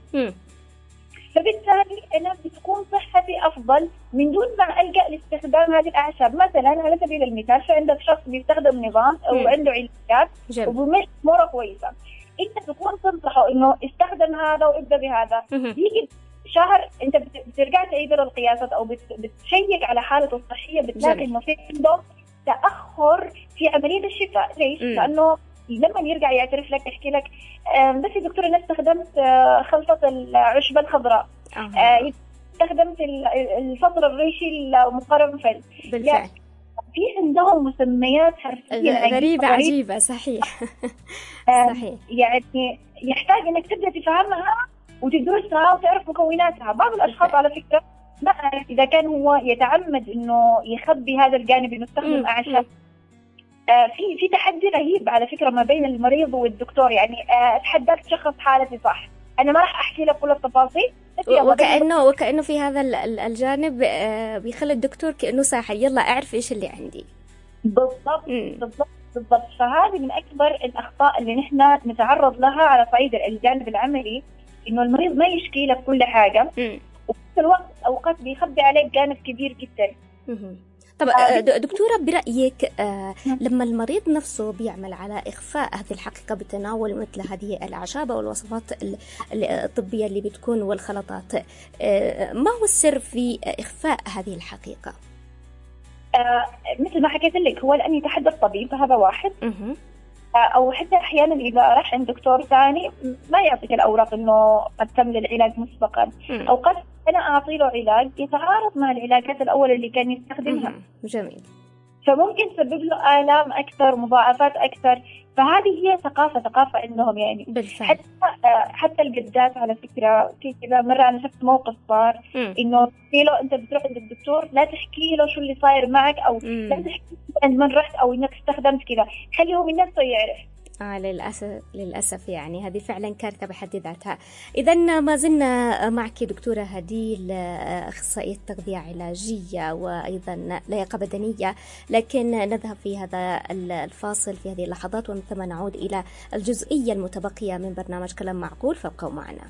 فبالتالي أنا بتكون صحتي أفضل من دون ما ألجأ لاستخدام هذه الأعشاب. مثلا على سبيل المثال في عندك شخص بيستخدم نظام أو عنده علاجات وبمشي أموره كويسة، أنت تكون تنصحه إنه استخدم هذا وابدأ بهذا. يجي شهر أنت بترجع تعيد له القياسات أو بتشيك على حالته الصحية، بتلاقي إنه في عنده تأخر في عملية الشفاء. ليش؟ لأنه لما يرجع يعترف لك يحكي لك بس يا دكتور أنا استخدمت خلطة العشبة الخضراء، استخدمت الفطر الريشي المقرنفل. بالفعل. يعني في عندهم مسميات حرفيا غريبة عجيبة. صحيح. صحيح. يعني يحتاج انك تبدأ تفهمها وتدرسها وتعرف مكوناتها. بعض الاشخاص على فكرة ما أعرف إذا كان هو يتعمد إنه يخبي هذا الجانب إنه يستخدم أعشاب. في تحدي رهيب على فكرة ما بين المريض والدكتور. يعني أتحداك تشخص حالتي صح، أنا ما راح أحكي لك كل التفاصيل، وكأنه في هذا الجانب بيخلي الدكتور كأنه ساحر، يلا أعرف إيش اللي عندي. بالضبط. بالضبط بالضبط. فهذه من أكبر الأخطاء اللي نحن نتعرض لها على صعيد الجانب العملي، إنه المريض ما يشكي لك كل حاجة وفي الوقت أوقات بيخبي عليك جانب كبير جدا. طب دكتورة برأيك لما المريض نفسه بيعمل على إخفاء هذه الحقيقة بتناول مثل هذه الأعشاب والوصفات الطبية اللي بتكون والخلطات، ما هو السر في إخفاء هذه الحقيقة؟ مثل ما حكيت لك، هو لأن يتحدى الطبيب، هذا واحد. أو حتى أحيانا إذا راح عند دكتور ثاني ما يعطيك الأوراق إنه قد تم العلاج مسبقا، أو قد أنا أعطي له علاج يتعارض مع العلاجات الأولى اللي كان يستخدمها. جميل. فممكن تسبب له آلام أكثر، مضاعفات أكثر. فهذه هي ثقافة عندهم يعني. بالفعل. حتى الجدات على فكرة، في كذا مرة أنا شفت موقف صار إنه تحكي له أنت بتروح عند الدكتور لا تحكي له شو اللي صاير معك، أو لا تحكي عند من رحت أو إنك استخدمت كذا، خليه من نفسه يعرف. للأسف يعني هذه فعلا كارثة بحد ذاتها. إذا ما زلنا معك دكتورة هديل، أخصائية تغذية علاجية وأيضا لياقة بدنية، لكن نذهب في هذا الفاصل في هذه اللحظات ومن ثم نعود إلى الجزئية المتبقية من برنامج كلام معقول، فابقوا معنا.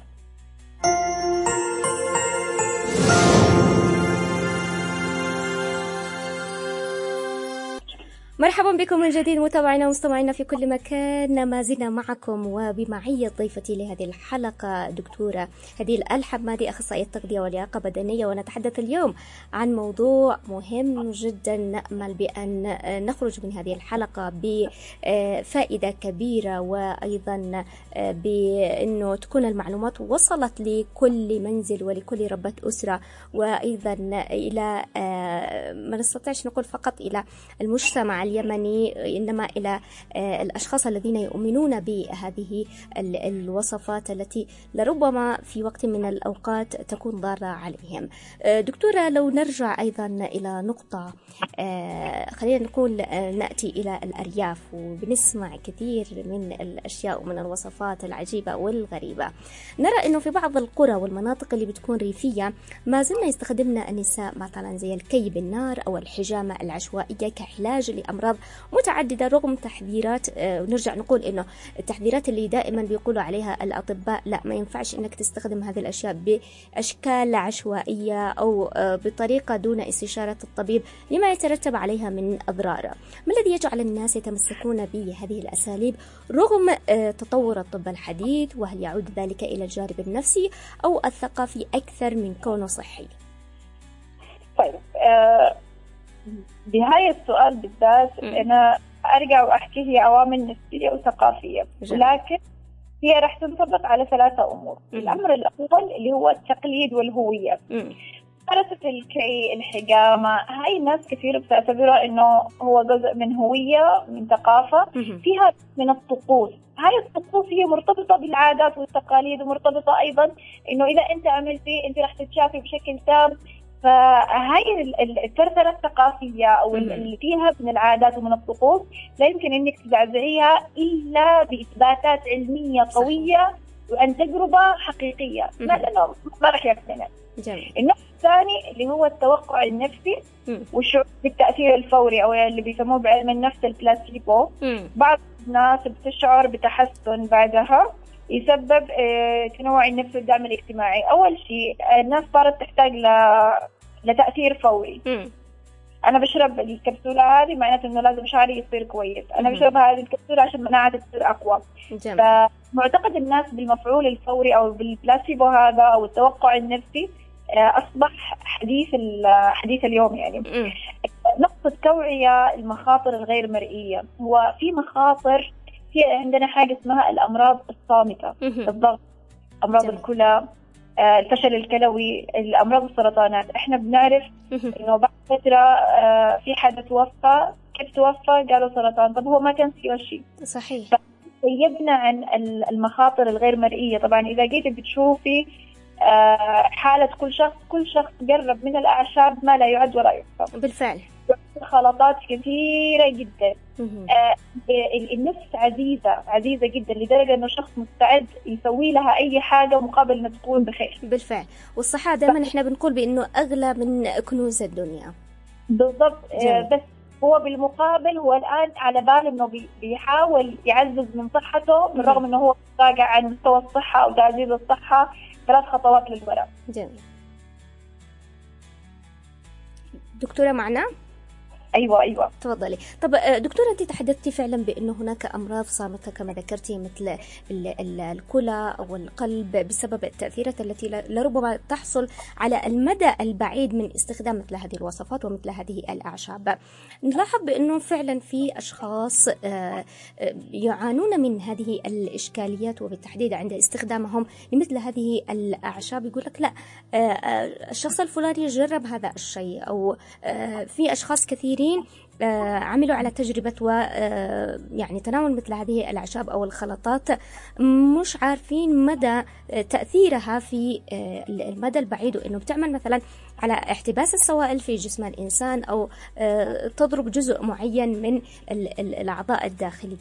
مرحبا بكم من جديد متابعينا ومستمعينا في كل مكان. ما زلنا معكم وبمعية ضيفتي لهذه الحلقة دكتورة هديل الحمادي، أخصائية تغذية ولياقة بدنية، ونتحدث اليوم عن موضوع مهم جدا نأمل بأن نخرج من هذه الحلقة بفائدة كبيرة، وأيضا بأنه تكون المعلومات وصلت لكل منزل ولكل ربة أسرة، وأيضا إلى ما نستطيعش نقول فقط إلى المجتمع اليمني، إنما إلى الأشخاص الذين يؤمنون بهذه الوصفات التي لربما في وقت من الأوقات تكون ضارة عليهم. دكتورة، لو نرجع أيضا إلى نقطة، خلينا نقول نأتي إلى الأرياف وبنسمع كثير من الأشياء ومن الوصفات العجيبة والغريبة. نرى أنه في بعض القرى والمناطق اللي بتكون ريفية ما زلنا يستخدمنا النساء مثلا زي الكي بالنار أو الحجامة العشوائية كعلاج لأمراض متعددة، رغم تحذيرات، ونرجع نقول إنه التحذيرات اللي دائما بيقولوا عليها الأطباء لا ما ينفعش إنك تستخدم هذه الأشياء بأشكال عشوائية أو بطريقة دون استشارة الطبيب لما يترتب عليها من أضرار. ما الذي يجعل الناس يتمسكون بهذه الأساليب رغم تطور الطب الحديث؟ وهل يعود ذلك إلى الجانب النفسي أو الثقافي أكثر من كونه صحي؟ طيب، بهاي السؤال بالذات أنا أرجع وأحكي هي عوامل نفسية وثقافية، لكن هي راح تنطبق على 3 أمور. الأمر الأول اللي هو التقليد والهوية. ممارسة الكي، الحجامة، هاي الناس كثير بتعتبرها إنه هو جزء من هوية، من ثقافة، فيها من الطقوس. هاي الطقوس هي مرتبطة بالعادات والتقاليد، ومرتبطة أيضا إنه إذا أنت عملتي أنت راح تتشافي بشكل تام. فهاي الترثرة الثقافية أو اللي فيها من العادات ومن الطقوس لا يمكن إنك تزعزعيها إلا بإثباتات علمية قوية وعن تجربة حقيقية، لأنه ما راح يقتنع. النقطة الثاني اللي هو التوقع النفسي والشعور بالتأثير الفوري أو اللي بيسموه بعلم النفس البلاسيبو. بعض الناس بتشعر بتحسن بعدها يسبب تنوع النفس والدعم الاجتماعي. أول شيء الناس صارت تحتاج لتأثير فوري. أنا بشرب الكبسولة هذه معناته إنه لازم شعري يصير كويس، أنا بشرب هذه الكبسولة عشان مناعتي تصير أقوى. فمعتقد الناس بالمفعول الفوري أو بالبلاسيبو هذا أو التوقع النفسي أصبح حديث اليوم يعني. نقطة توعية المخاطر الغير مرئية. هو في مخاطر، في عندنا حاجة اسمها الأمراض الصامتة، الضغط، أمراض الكلى، الفشل الكلوي، الأمراض السرطانات. إحنا بنعرف إنه بعد فترة في حدا توفى، كيف توفى؟ قالوا سرطان. طب هو ما كان فيه شيء. صحيح. فيبنى عن المخاطر الغير مرئية. طبعا إذا جيتي بتشوفي حالة كل شخص قرب من الأعشاب ما لا يعد ولا يحصى. بالفعل. خلطات كثيرة جدا. النفس عزيزة جدا لدرجة أنه شخص مستعد يسوي لها أي حاجة مقابل أن تكون بخير. بالفعل. والصحة دائما إحنا بنقول بأنه أغلى من كنوز الدنيا. بالضبط. بس هو بالمقابل هو الآن على بال أنه بيحاول يعزز من صحته بالرغم أنه هو راجع عن مستوى الصحة أو تعزيز الصحة 3 خطوات للوراء. جميل. دكتورة معنا؟ أيوة تفضلي. طب دكتورة، أنت تحدثتي فعلا بأنه هناك أمراض صامتة كما ذكرتي مثل الكلى أو القلب بسبب التأثيرات التي لربما تحصل على المدى البعيد من استخدام مثل هذه الوصفات ومثل هذه الأعشاب. نلاحظ بأنه فعلا في أشخاص يعانون من هذه الإشكاليات، وبالتحديد عند استخدامهم لمثل هذه الأعشاب يقول لك لا، الشخص الفلاني جرب هذا الشيء، أو في أشخاص كثيرين عملوا على تجربة يعني تناول مثل هذه الأعشاب أو الخلطات، مش عارفين مدى تأثيرها في المدى البعيد، وإنه بتعمل مثلا على احتباس السوائل في جسم الإنسان أو تضرب جزء معين من الأعضاء الداخلية.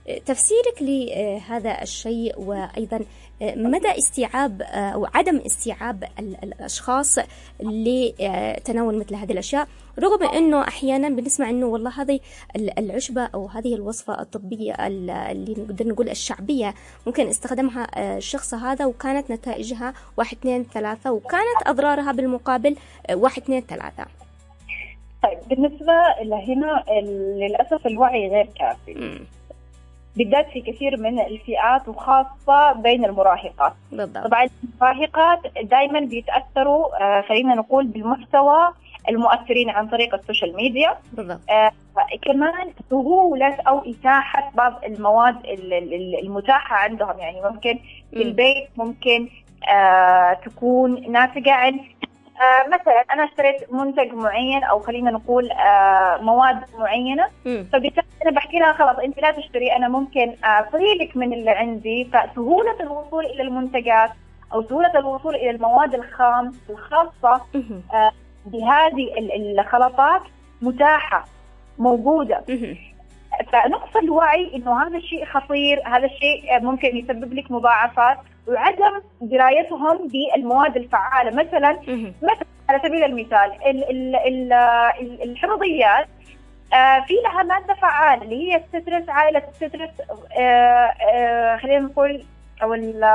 تفسيرك لهذا الشيء، وأيضا مدى استيعاب أو عدم استيعاب الأشخاص لتناول مثل هذه الأشياء، رغم أنه أحيانا بنسمع أنه والله هذه العشبة أو هذه الوصفة الطبية اللي نقدر نقول الشعبية ممكن استخدمها الشخص هذا وكانت نتائجها 1 2 3 وكانت أضرارها بالمقابل 1 2 3. طيب بالنسبة لهنا للأسف الوعي غير كافي بالذات في كثير من الفئات وخاصة بين المراهقات. بالضبط. طبعا المراهقات دائما بيتأثروا خلينا نقول بالمحتوى المؤثرين عن طريق السوشيال ميديا. بالضبط. كمان سهولة أو إتاحة بعض المواد المتاحة عندهم، يعني ممكن في البيت ممكن تكون ناتجة عن مثلا أنا اشتريت منتج معين أو خلينا نقول مواد معينة، فبالتالي أنا بحكي لها خلاص أنت لا تشتري، أنا ممكن أفريلك من اللي عندي. فسهولة الوصول إلى المنتجات أو سهولة الوصول إلى المواد الخام الخاصة بهذه الخلطات متاحة موجودة. فنقص الوعي إنه هذا الشيء خطير، هذا الشيء ممكن يسبب لك مضاعفات، وعدم درايتهم بالمواد الفعالة. مثلا على سبيل المثال الحمضيات في لها مادة فعالة اللي هي السترس، عائلة السترس، خلينا نقول أو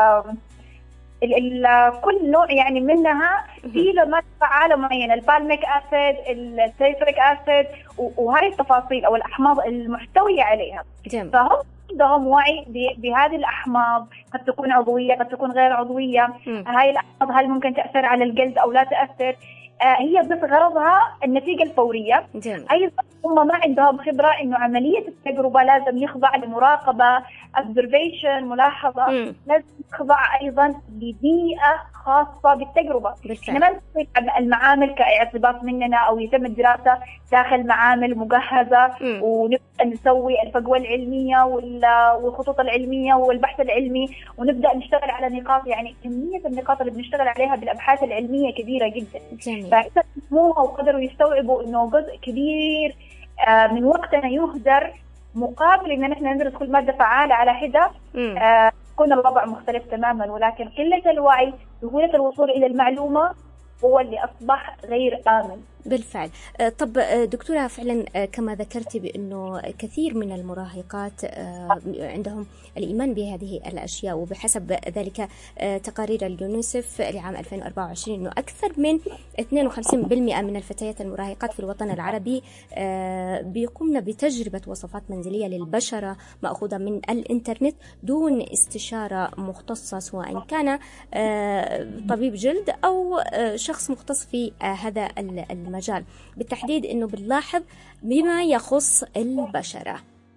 كل نوع يعني منها في له مادة فعالة معينة، البالميك أسيد، السيتريك أسيد، وهاي التفاصيل أو الأحماض المحتوية عليها. فهم عندهم وعي بهذه الأحماض، قد تكون عضوية قد تكون غير عضوية. هاي الأحماض هل ممكن تأثر على الجلد أو لا تأثر؟ هي بس غرضها النتيجة الفورية. أيضا هم ما عندهم خبرة إنه عملية التجربة لازم يخضع لمراقبة، observation، ملاحظة، لازم يخضع أيضا لبيئة خاصة بالتجربة. إحنا ما نسوي المعامل كاعتباط مننا أو يتم الدراسة داخل معامل مجهزة ونبدأ نسوي الفجوة العلمية والخطوط العلمية والبحث العلمي ونبدأ نشتغل على نقاط، يعني كمية النقاط اللي بنشتغل عليها بالأبحاث العلمية كبيرة جدا. فإذا فهموها وقدروا يستوعبوا إنه جزء كبير من وقتنا يهدر مقابل إن نحن ندرس كل مادة فعالة على حدة، يكون الوضع مختلف تماما. ولكن قلة الوعي، سهولة الوصول إلى المعلومة هو اللي أصبح غير آمن. بالفعل. طب دكتورة، فعلا كما ذكرتي بأنه كثير من المراهقات عندهم الإيمان بهذه الأشياء، وبحسب ذلك تقارير اليونيسف لعام 2024 أنه أكثر من 52% من الفتيات المراهقات في الوطن العربي بيقومن بتجربة وصفات منزلية للبشرة مأخوذة من الإنترنت دون استشارة مختصة، سواء كان طبيب جلد أو شخص مختص في هذا المجال بالتحديد، انه بنلاحظ بما يخص البشرة.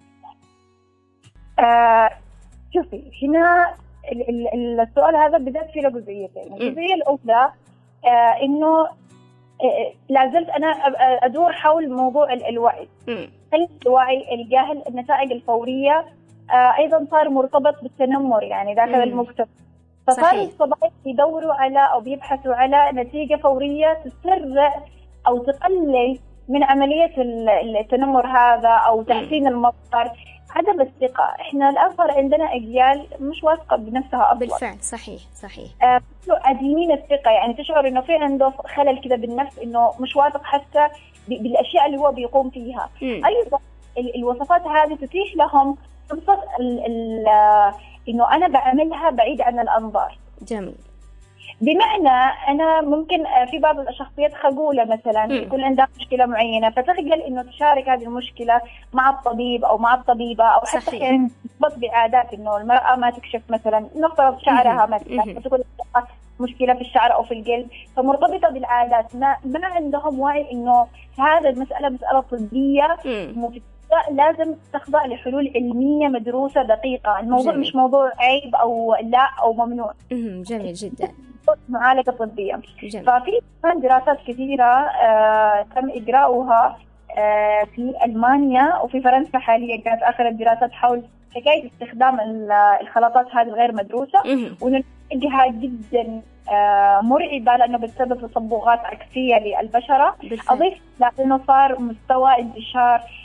شوفي هنا السؤال هذا بدأت فيه جزئيتين. الجزئية الأولى انه لازلت انا ادور حول موضوع الوعي. الوعي، الجهل، النتائج الفورية، ايضا صار مرتبط بالتنمر يعني داخل المجتمع. فصار الصبايا يدوروا على أو بيبحثوا على نتيجة فورية تسرع أو تقلل من عملية التنمر هذا أو تحسين المظهر. عدم الثقة، إحنا الآن صار عندنا أجيال مش واثقة بنفسها أصلا. بالفعل. صحيح. عديمين الثقة، يعني تشعر إنه في عنده خلل كذا بالنفس، إنه مش واثق حتى بالأشياء اللي هو بيقوم فيها. أيضا الوصفات هذه تتيح لهم فرصة إنه أنا بعملها بعيد عن الأنظار. جميل. بمعنى أنا ممكن في بعض الشخصيات خجولة مثلا يكون عندها مشكلة معينة، فتخجل إنه تشارك هذه المشكلة مع الطبيب أو مع الطبيبة، أو حتى يعني ترتبط بعادات إنه المرأة ما تكشف مثلا نقطة شعرها مثلا، فتكون مشكلة في الشعر أو في الجلد، فمرتبطة بالعادات. ما عندهم وعي إنه هذا المسألة مسألة طبية لازم تخضع لحلول علمية مدروسة دقيقة. الموضوع جميل. مش موضوع عيب أو لا أو ممنوع. جميل جدا. معالجة طبية. ففي دراسات كثيرة تم إجراؤها في ألمانيا وفي فرنسا حاليا، كانت آخر الدراسات حول حكاية استخدام الخلطات هذه الغير مدروسة، ونتائجها جدا مرعبة لأنه بتسبب تصبغات عكسية للبشرة. أضيف لأنه صار مستوى انتشار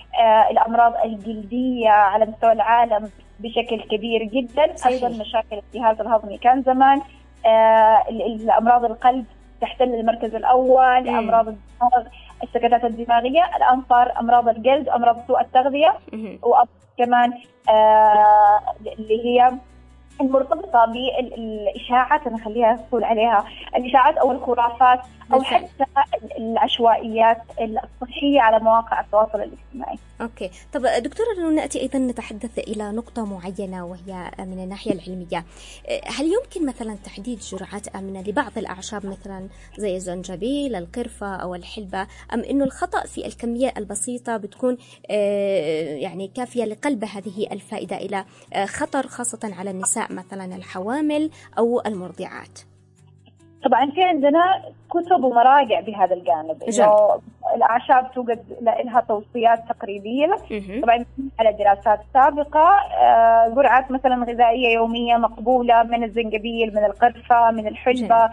الأمراض الجلدية على مستوى العالم بشكل كبير جدا. صحيح. أيضا مشاكل الجهاز الهضمي كان زمان، الأمراض القلب تحتل المركز الأول، أمراض الدماغ، السكتات الدماغية، الآن صار أمراض الجلد، أمراض سوء التغذية، وكمان اللي هي المرتبطة بالإشاعات، أنا خليها أقول عليها الإشاعات أو الخرافات أو حتى العشوائيات الصحية على مواقع التواصل الاجتماعي. أوكي، طب دكتورة نأتي أيضا نتحدث إلى نقطة معينة وهي من الناحية العلمية. هل يمكن مثلا تحديد جرعات آمنة لبعض الأعشاب مثلا زي الزنجبيل، القرفة أو الحلبة، أم إنه الخطأ في الكمية البسيطة بتكون يعني كافية لقلب هذه الفائدة إلى خطر خاصة على النساء مثلا الحوامل أو المرضعات؟ طبعا في عندنا كتب ومراجع بهذا الجانب، إنه الأعشاب توجد لها توصيات تقريبية. طبعا على دراسات سابقة جرعات مثلا غذائية يومية مقبولة من الزنجبيل، من القرفة، من الحلبة،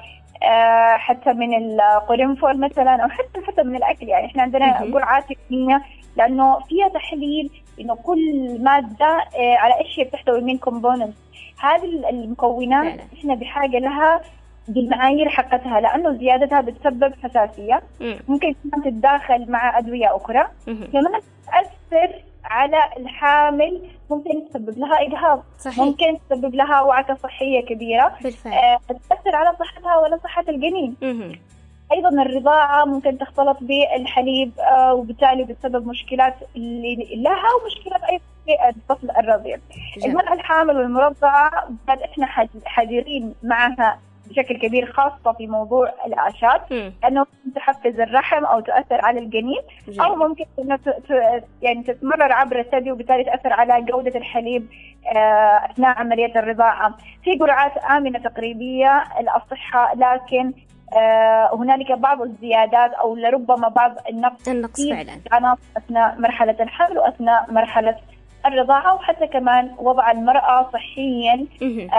حتى من القرنفل مثلا، أو حتى من الأكل. يعني إحنا عندنا جرعات يومية لأنه فيها تحليل إنه كل مادة على إيش هي بتحتوي من كومبوننت. هذه المكونات إحنا بحاجة لها بالمعايير حقتها، لأنه زيادتها بتسبب حساسية، ممكن تتداخل مع أدوية أخرى، كمان تأثر على الحامل، ممكن تسبب لها إجهاض، ممكن تسبب لها وعكة صحية كبيرة، تأثر على صحتها ولا صحة الجنين. أيضا الرضاعة ممكن تختلط بالحليب، وبالتالي بتسبب مشكلات لها ومشكلات أيضا في الطفل الرضيع. المرأة الحامل والمرضعة إحنا حذرين معها بشكل كبير، خاصة في موضوع الأعشاب، لأنه تحفز الرحم أو تؤثر على الجنين، أو ممكن أنه يعني تتمرر عبر الثدي وبالتالي تأثر على جودة الحليب أثناء عملية الرضاعة. في جرعات آمنة تقريبية الأصحة، لكن هنالك بعض الزيادات أو لربما بعض النقص فعلا عناصر أثناء مرحلة الحمل وأثناء مرحلة الرضاعة، وحتى كمان وضع المرأة صحيا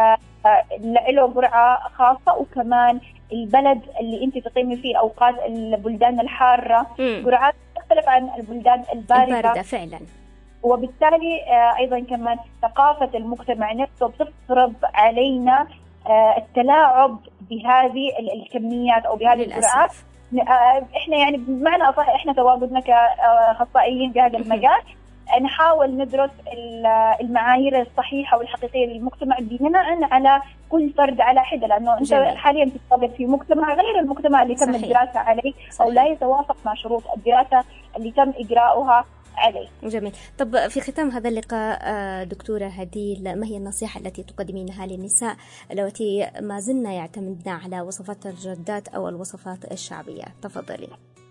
له جرعة خاصة، وكمان البلد اللي انت تقيمي فيه، أوقات البلدان الحارة جرعات تختلف عن البلدان الباردة فعلا. وبالتالي أيضا كمان ثقافة المجتمع نفسه بتفرض علينا التلاعب بهذه الكميات أو بهذه الجرعات. احنا يعني بمعنى أصح احنا تواجدنا كأخصائيين في هذا المجال نحاول ندرس المعايير الصحيحة والحقيقية للمجتمع بناء على كل فرد على حدة، لأنه أنت حاليا تطبق في مجتمع غير المجتمع اللي تم الدراسة عليه أو لا يتوافق مع شروط الدراسة اللي تم إجراؤها عليه. جميل. طب في ختام هذا اللقاء دكتورة هديل، ما هي النصيحة التي تقدمينها للنساء اللواتي ما زلنا يعتمدن على وصفات الجدات أو الوصفات الشعبية؟ تفضلي.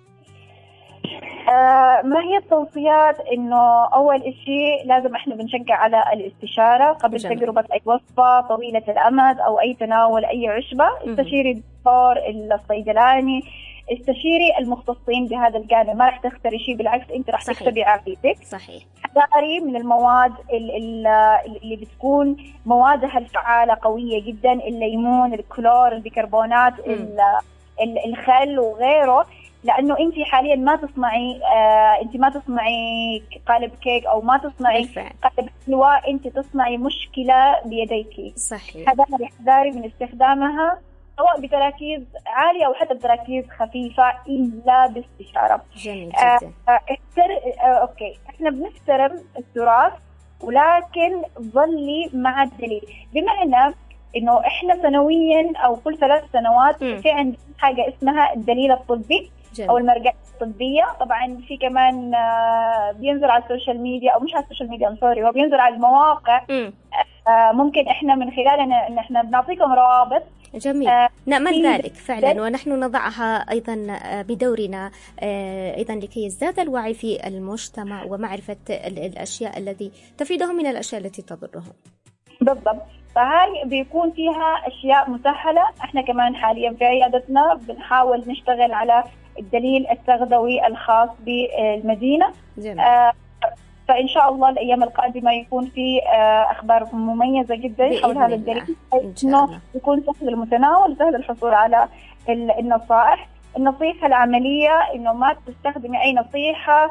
ما هي التوصيات؟ إنه أول شيء لازم إحنا بنشجع على الاستشارة قبل تجربة أي وصفة طويلة الأمد أو أي تناول أي عشبة. استشيري الدكتور، الصيدلاني، استشيري المختصين بهذا الجانب، ما راح تختاري شيء، بالعكس أنت راح تكتبي عافيتك. صحيح. حذاري من المواد اللي بتكون موادها الفعالة قوية جدا، الليمون، الكلور، البيكربونات، الخل وغيره، لأنه أنت حاليا ما تصنعي أنت ما تصنعي قالب كيك أو ما تصنعي قالب حلوى، أنت تصنعي مشكلة بيديك. صحيح. حذاري من استخدامها سواء بتراكيز عالية أو حتى بتراكيز خفيفة إلا باستشارة. جميل جدا. أوكي، إحنا بنحترم التراث ولكن ظلي مع الدليل، بمعنى إنه إحنا سنويا أو كل 3 سنوات في عندنا حاجة اسمها الدليل الطبي أو المرجعية الطبية. طبعا في كمان بينزل على السوشيال ميديا، أو مش على السوشيال ميديا، هو بينزل على المواقع. ممكن إحنا من خلالنا إن إحنا بنعطيكم روابط. جميل. نأمل ذلك فعلا، ونحن نضعها أيضا بدورنا أيضا لكي يزداد الوعي في المجتمع ومعرفة الأشياء التي تفيدهم من الأشياء التي تضرهم. بالضبط. فهاي بيكون فيها أشياء مسهلة. احنا كمان حاليا في عيادتنا بنحاول نشتغل على الدليل التغذوي الخاص بالمدينة. فإن شاء الله الأيام القادمة يكون في أخبار مميزة جدا حول هذا الدليل، إنه يكون سهل المتناول وسهل الحصول على النصائح. النصيحة العملية إنه ما تستخدمي أي نصيحة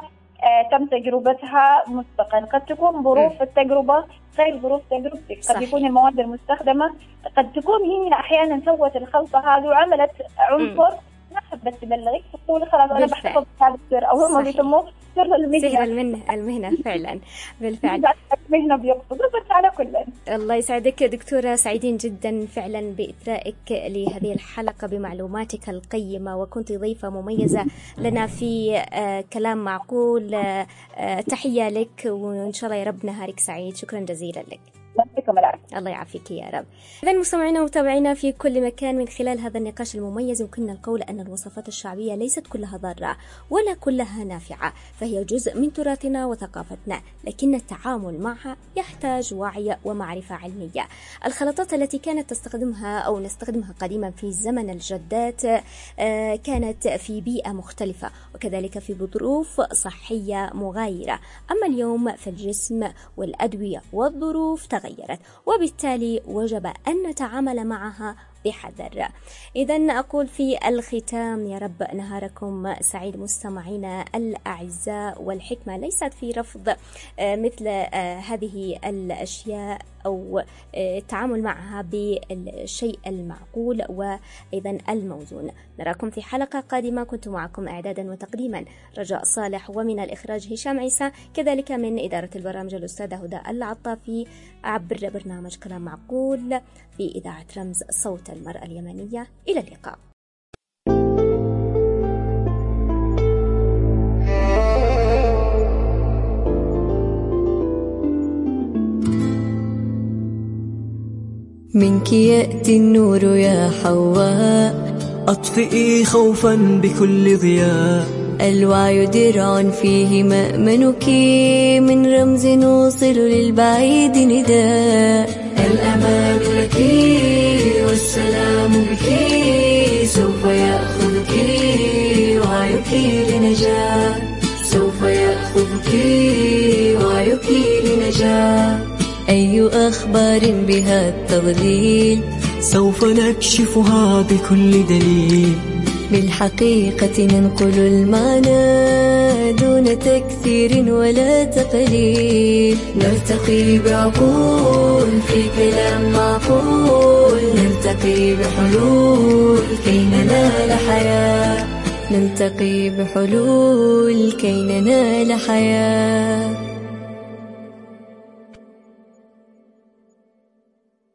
تم تجربتها مسبقا. قد تكون ظروف التجربة غير ظروف تجربتك، قد يكون المواد المستخدمة قد تكون هي أحيانا سوت الخلطة هذه وعملت عنصر ما حبت تبلغك فتقولي خلاص أنا بحتفظ بهذا السر، أو هم بيسموه سر المهنة. سر المهنة فعلا بالفعل. المهنة بيقصدوا بس على كل. الله يسعدك دكتورة، سعيدين جدا فعلا بإثرائك لهذه الحلقة بمعلوماتك القيمة، وكنت ضيفة مميزة لنا في كلام معقول. تحية لك، وإن شاء الله يا رب نهارك سعيد. شكرا جزيلا لك. الله يعافيك يا رب. إذا مستمعينا ومتابعينا في كل مكان، من خلال هذا النقاش المميز يمكننا القول أن الوصفات الشعبية ليست كلها ضارة ولا كلها نافعة، فهي جزء من تراثنا وثقافتنا، لكن التعامل معها يحتاج وعي ومعرفة علمية. الخلطات التي كانت تستخدمها أو نستخدمها قديما في زمن الجدات كانت في بيئة مختلفة، وكذلك في ظروف صحية مغايرة. أما اليوم فالجسم والأدوية والظروف تغيرت، وبالتالي وجب أن نتعامل معها بحذر. إذن أقول في الختام يا رب نهاركم سعيد مستمعينا الأعزاء، والحكمة ليست في رفض مثل هذه الأشياء أو التعامل معها بالشيء المعقول وأيضا الموزون. نراكم في حلقة قادمة. كنت معكم إعدادا وتقديما رجاء صالح، ومن الإخراج هشام عيسى، كذلك من إدارة البرامج الأستاذة هدى العطافي، عبر برنامج كلام معقول في إذاعة رمز صوت المرأة اليمنية. إلى اللقاء. منك يأتي النور يا حواء، أطفئي خوفا بكل ضياء. الوعي درع فيه مأمنك، من رمز نوصل للبعيد نداء. الأمان لك والسلام بك، سوف يأخذك وعيك لنجاة. سوف يأخذك وعيك لنجاة. أي أخبار بها التضليل، سوف نكشفها بكل دليل. بالحقيقة ننقل المعنى دون تكثير ولا تقليل. نلتقي بعقول في كلام معقول، نلتقي بحلول كي ننال حياة. نلتقي بحلول كي ننال حياة.